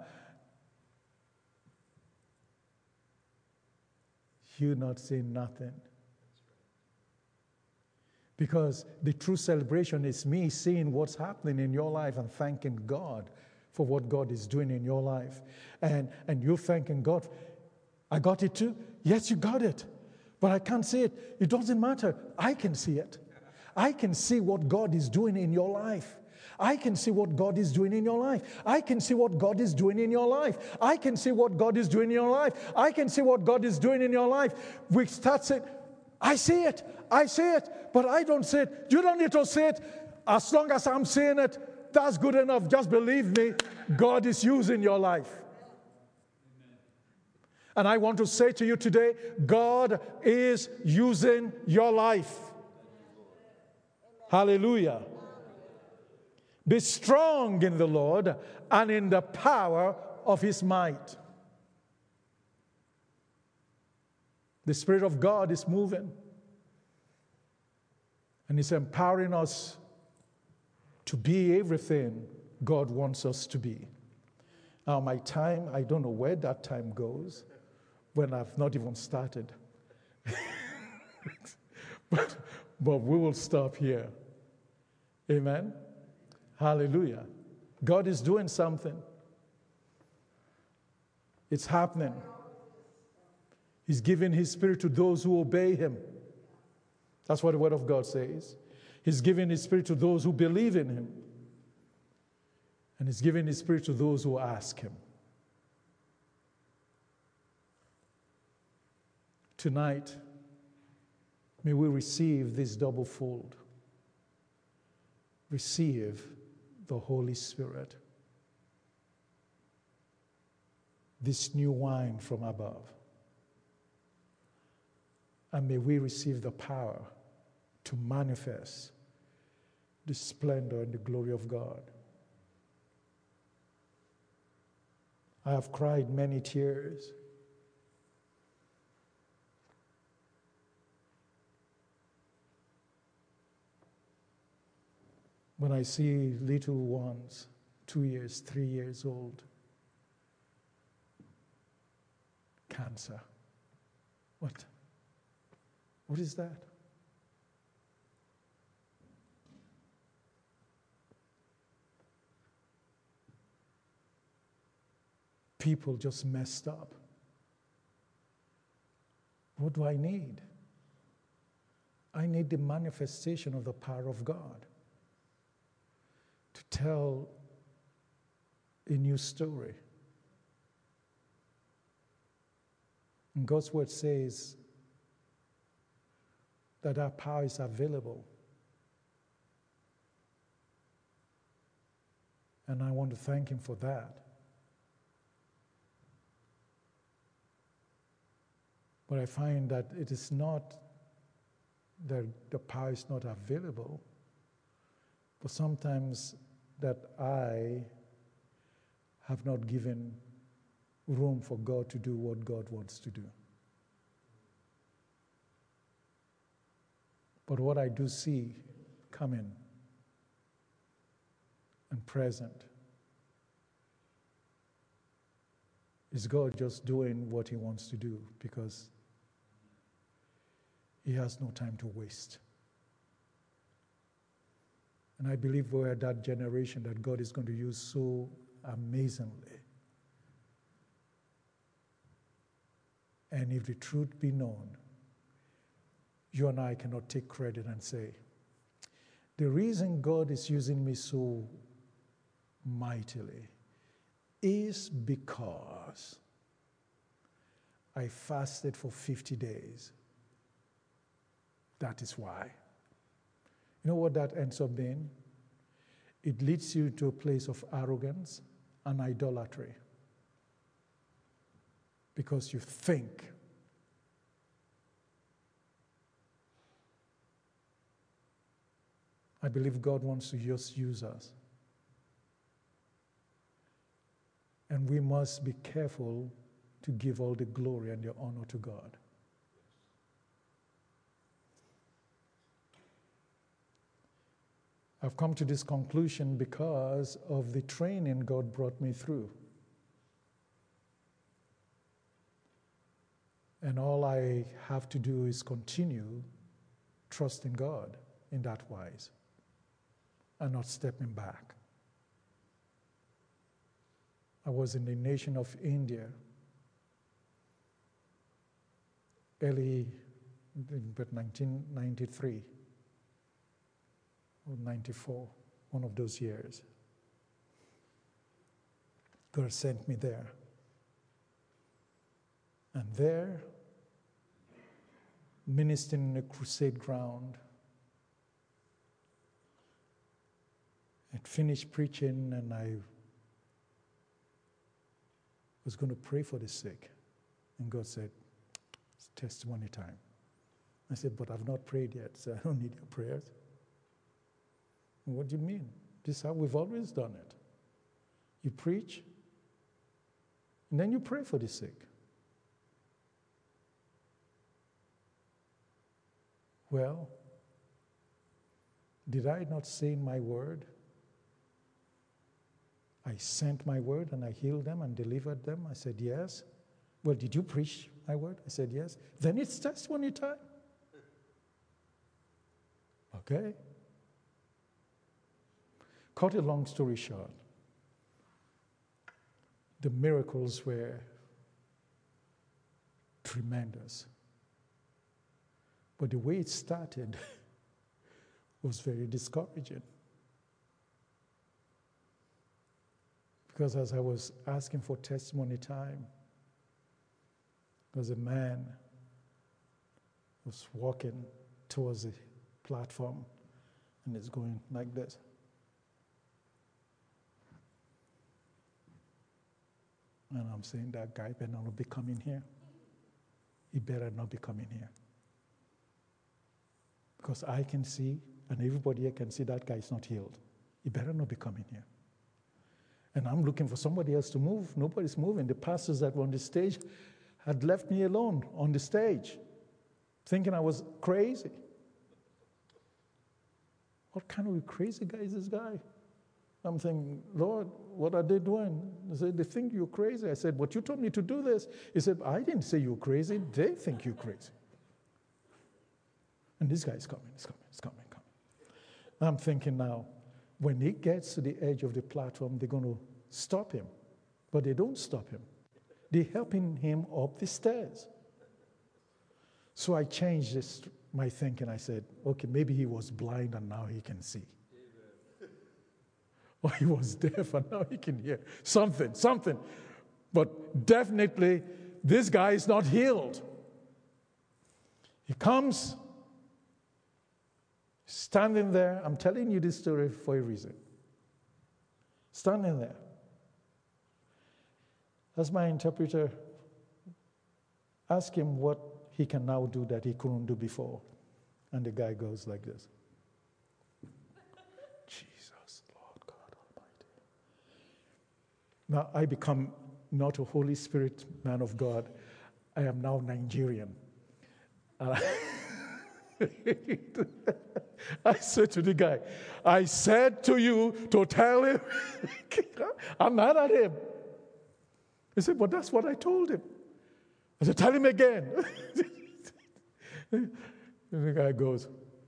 you're not saying nothing. Because the true celebration is me seeing what's happening in your life and thanking God for what God is doing in your life. And you're thanking God. I got it too? Yes, you got it. But I can't see it. It doesn't matter. I can see it. I can see what God is doing in your life. I can see what God is doing in your life. I can see what God is doing in your life. I can see what God is doing in your life. I can see what God is doing in your life. We start saying, I see it, but I don't see it. You don't need to see it. As long as I'm seeing it, that's good enough. Just believe me, God is using your life. And I want to say to you today, God is using your life. Hallelujah. Be strong in the Lord and in the power of his might. The Spirit of God is moving. And he's empowering us to be everything God wants us to be. Now, my time, I don't know where that time goes when I've not even started. but we will stop here. Amen? Hallelujah. God is doing something. It's happening. He's giving his Spirit to those who obey him. That's what the Word of God says. He's giving his Spirit to those who believe in him. And he's giving his Spirit to those who ask him. Tonight, may we receive this double fold. Receive the Holy Spirit. This new wine from above. And may we receive the power to manifest the splendor and the glory of God. I have cried many tears. When I see little ones, 2 years, 3 years old, cancer. What is that? People just messed up. What do I need? I need the manifestation of the power of God to tell a new story. And God's word says that our power is available. And I want to thank him for that. But I find that it is not that the power is not available, but sometimes that I have not given room for God to do what God wants to do. But what I do see coming and present Is God just doing what he wants to do because he has no time to waste? And I believe we're that generation that God is going to use so amazingly. And if the truth be known, you and I cannot take credit and say, the reason God is using me so mightily is because I fasted for 50 days. That is why. You know what that ends up being? It leads you to a place of arrogance and idolatry. Because you think I believe God wants to just use us. And we must be careful to give all the glory and the honor to God. I've come to this conclusion because of the training God brought me through. And all I have to do is continue trusting God in that wise and not stepping back. I was in the nation of India early, but 1993 or 94, one of those years. God sent me there. And there, ministering in a crusade ground, I'd finished preaching and I was going to pray for the sick. And God said, it's testimony time. I said, but I've not prayed yet, so I don't need your prayers. What do you mean? This is how we've always done it. You preach, and then you pray for the sick. Well, did I not say in my word? I sent my word and I healed them and delivered them. I said, yes. Well, did you preach my word? I said, yes. Then it's testimony time. Okay. Cut a long story short, the miracles were tremendous. But the way it started was very discouraging. Because as I was asking for testimony time, there was a man who was walking towards the platform and is going like this. And I'm saying, that guy better not be coming here. He better not be coming here. Because I can see, and everybody here can see, that guy is not healed. He better not be coming here. And I'm looking for somebody else to move. Nobody's moving. The pastors that were on the stage had left me alone on the stage, thinking I was crazy. What kind of a crazy guy is this guy? I'm thinking, Lord, what are they doing? They said, they think you're crazy. I said, but you told me to do this. He said, I didn't say you're crazy. They think you're crazy. And this guy is coming, he's coming. I'm thinking now, when he gets to the edge of the platform, they're going to stop him. But they don't stop him. They're helping him up the stairs. So I changed my thinking. I said, okay, maybe he was blind and now he can see. Or he was deaf and now he can hear. Something. But definitely, this guy is not healed. He comes, standing there. I'm telling you this story for a reason. Standing there. As my interpreter, ask him what he can now do that he couldn't do before. And the guy goes like this. Jesus, Lord God Almighty. Now I become not a Holy Spirit man of God. I am now Nigerian. I said to the guy, I said to you to tell him, I'm mad at him. He said, but that's what I told him. I said, tell him again. And the guy goes,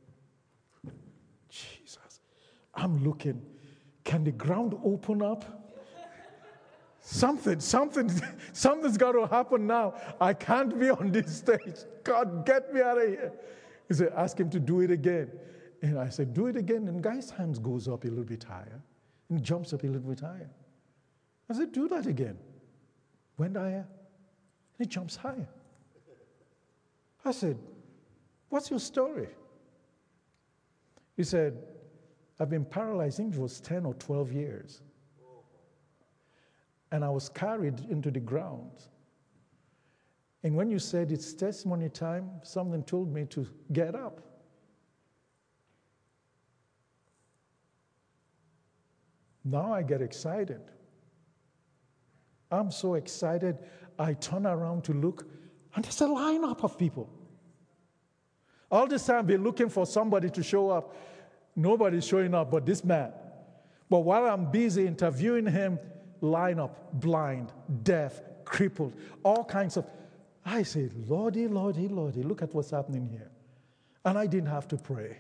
Jesus, I'm looking. Can the ground open up? Something's got to happen now. I can't be on this stage. God, get me out of here. He said, ask him to do it again. And I said, do it again. And the guy's hands goes up a little bit higher and jumps up a little bit higher. I said, do that again. Went higher, and he jumps higher. I said, what's your story? He said, I've been paralyzed, I think it was 10 or 12 years. And I was carried into the ground. And when you said it's testimony time, something told me to get up. Now I get excited. I'm so excited, I turn around to look, and there's a lineup of people. All this time, we're looking for somebody to show up. Nobody's showing up but this man. But while I'm busy interviewing him, lineup, blind, deaf, crippled, all kinds of. I say, Lordy, Lordy, Lordy, look at what's happening here. And I didn't have to pray.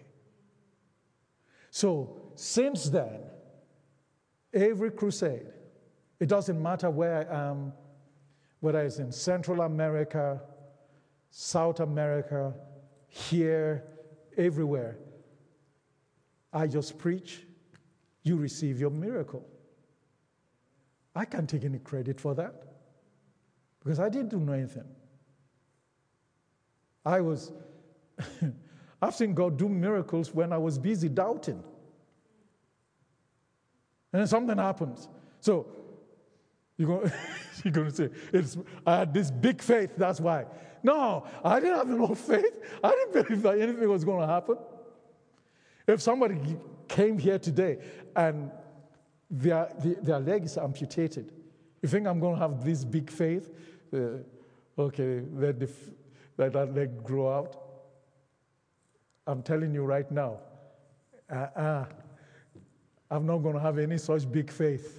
So since then, every crusade, it doesn't matter where I am, whether it's in Central America, South America, here, everywhere. I just preach, you receive your miracle. I can't take any credit for that because I didn't do anything. I've seen God do miracles when I was busy doubting. And then something happens. So, you're going to say, I had this big faith, that's why. No, I didn't have enough faith. I didn't believe that anything was going to happen. If somebody came here today and their leg is amputated, you think I'm going to have this big faith? Okay, let that leg grow out. I'm telling you right now, I'm not going to have any such big faith.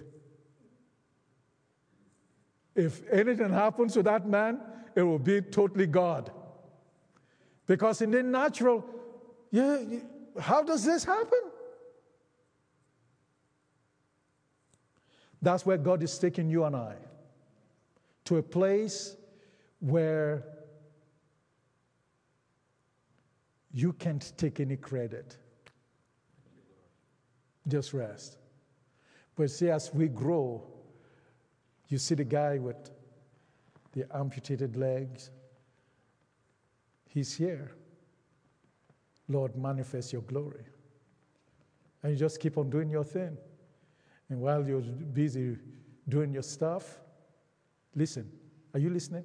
If anything happens to that man, it will be totally God. Because in the natural, how does this happen? That's where God is taking you and I, to a place where you can't take any credit. Just rest. But see, as we grow, you see the guy with the amputated legs. He's here. Lord, manifest your glory. And you just keep on doing your thing. And while you're busy doing your stuff, listen. Are you listening?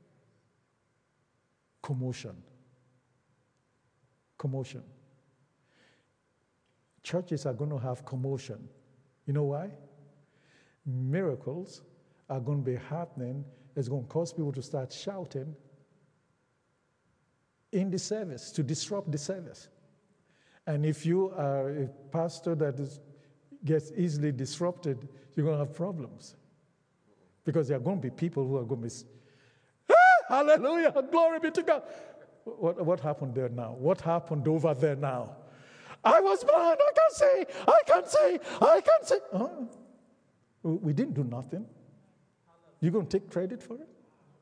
Commotion. Commotion. Churches are going to have commotion. You know why? Miracles are going to be happening. It's going to cause people to start shouting in the service, to disrupt the service. And if you are a pastor that gets easily disrupted, you're going to have problems. Because there are going to be people who are going to be, hallelujah, glory be to God. What happened there now? What happened over there now? I was blind, I can't see. Oh. We didn't do nothing. You're going to take credit for it?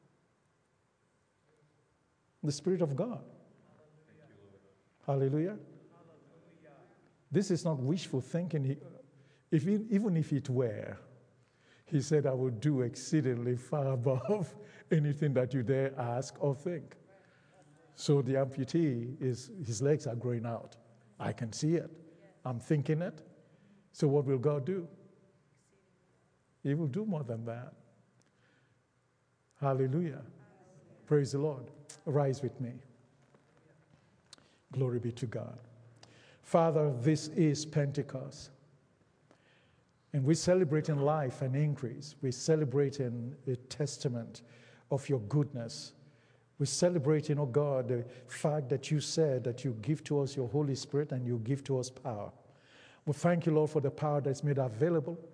The Spirit of God. Hallelujah. This is not wishful thinking. Even if it were, he said, I will do exceedingly far above anything that you dare ask or think. So the amputee, his legs are growing out. I can see it. I'm thinking it. So what will God do? He will do more than that. Hallelujah. Praise the Lord. Rise with me. Glory be to God. Father, this is Pentecost. And we're celebrating life and increase. We're celebrating a testament of your goodness. We're celebrating, oh God, the fact that you said that you give to us your Holy Spirit and you give to us power. We thank you, Lord, for the power that's made available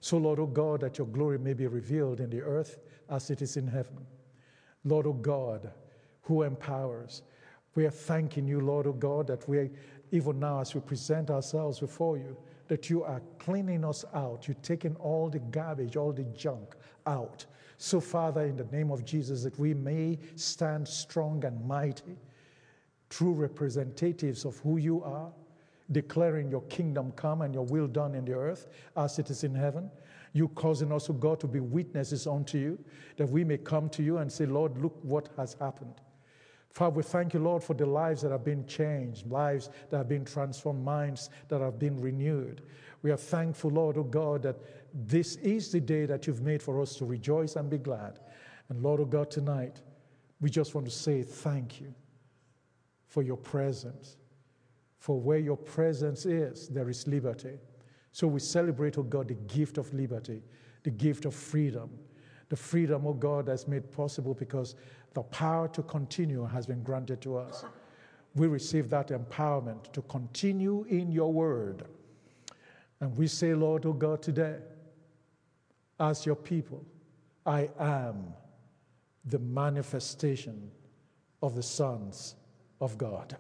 So, Lord, O God, that your glory may be revealed in the earth as it is in heaven. Lord, O God, who empowers. We are thanking you, Lord, O God, that we, even now as we present ourselves before you, that you are cleaning us out. You're taking all the garbage, all the junk out. So, Father, in the name of Jesus, that we may stand strong and mighty, true representatives of who you are, declaring your kingdom come and your will done in the earth as it is in heaven. You causing us, O God, to be witnesses unto you, that we may come to you and say, Lord, look what has happened. Father, we thank you, Lord, for the lives that have been changed, lives that have been transformed, minds that have been renewed. We are thankful, Lord, O God, that this is the day that you've made for us to rejoice and be glad. And Lord, O God, tonight, we just want to say thank you for your presence. For where your presence is, there is liberty. So we celebrate, O God, the gift of liberty, the gift of freedom. The freedom, O God, that's made possible because the power to continue has been granted to us. We receive that empowerment to continue in your word. And we say, Lord, O God, today, as your people, I am the manifestation of the sons of God.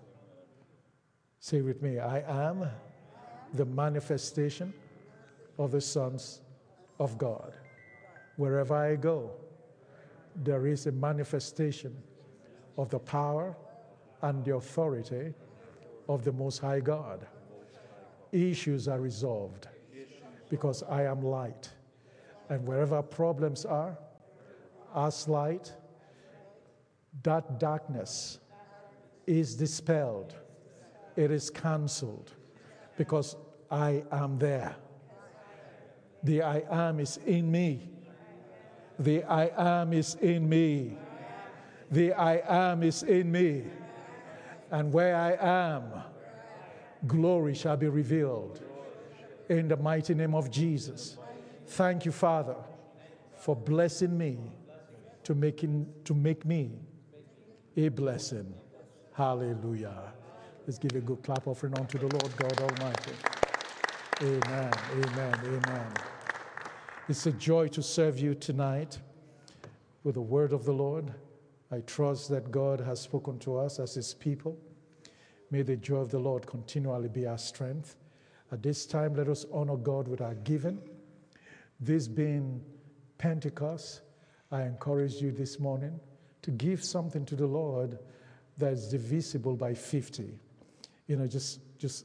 Say with me, I am the manifestation of the sons of God. Wherever I go, there is a manifestation of the power and the authority of the Most High God. Issues are resolved because I am light. And wherever problems are, as light, that darkness is dispelled. It is canceled because I am there. The I am is in me. The I am is in me. The I am is in me. And where I am, glory shall be revealed. In the mighty name of Jesus. Thank you, Father, for blessing me to make me a blessing. Hallelujah. Let's give a good clap offering unto the Lord God Almighty. Amen, amen, amen. It's a joy to serve you tonight with the word of the Lord. I trust that God has spoken to us as his people. May the joy of the Lord continually be our strength. At this time, let us honor God with our giving. This being Pentecost, I encourage you this morning to give something to the Lord that is divisible by 50. You know, just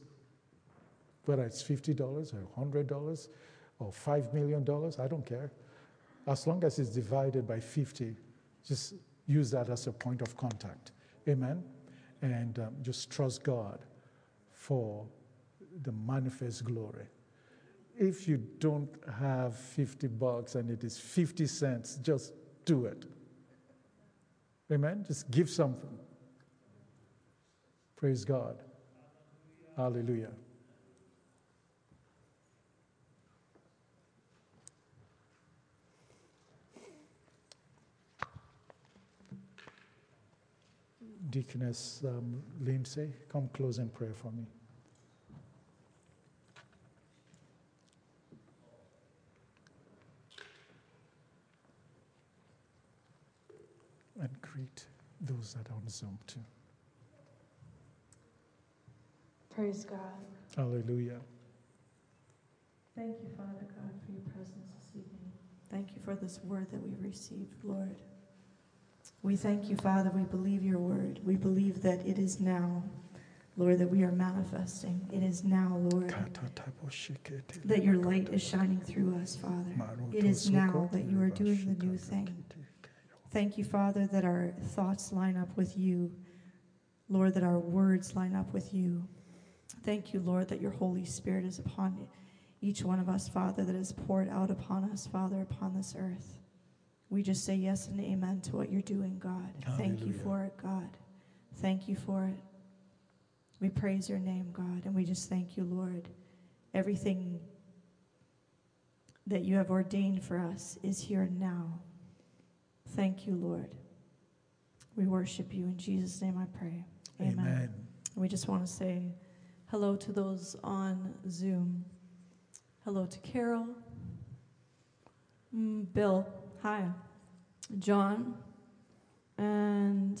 whether it's $50 or $100 or $5 million, I don't care. As long as it's divided by 50, just use that as a point of contact. Amen? And just trust God for the manifest glory. If you don't have $50 and it is 50 cents, just do it. Amen? Just give something. Praise God. Hallelujah. Deaconess Lindsay, come close in prayer for me. And greet those that are on Zoom too. Praise God. Hallelujah. Thank you, Father God, for your presence this evening. Thank you for this word that we've received, Lord. We thank you, Father. We believe your word. We believe that it is now, Lord, that we are manifesting. It is now, Lord, that your light is shining through us, Father. It is now that you are doing the new thing. Thank you, Father, that our thoughts line up with you. Lord, that our words line up with you. Thank you, Lord, that your Holy Spirit is upon each one of us, Father, that is poured out upon us, Father, upon this earth. We just say yes and amen to what you're doing, God. Hallelujah. Thank you for it, God. Thank you for it. We praise your name, God, and we just thank you, Lord. Everything that you have ordained for us is here now. Thank you, Lord. We worship you. In Jesus' name I pray. Amen. Amen. We just want to say hello to those on Zoom. Hello to Carol. Bill, hi. John, and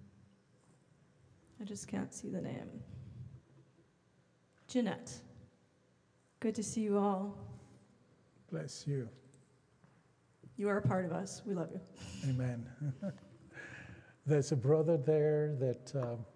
I just can't see the name. Jeanette. Good to see you all. Bless you. You are a part of us. We love you. Amen. There's a brother there that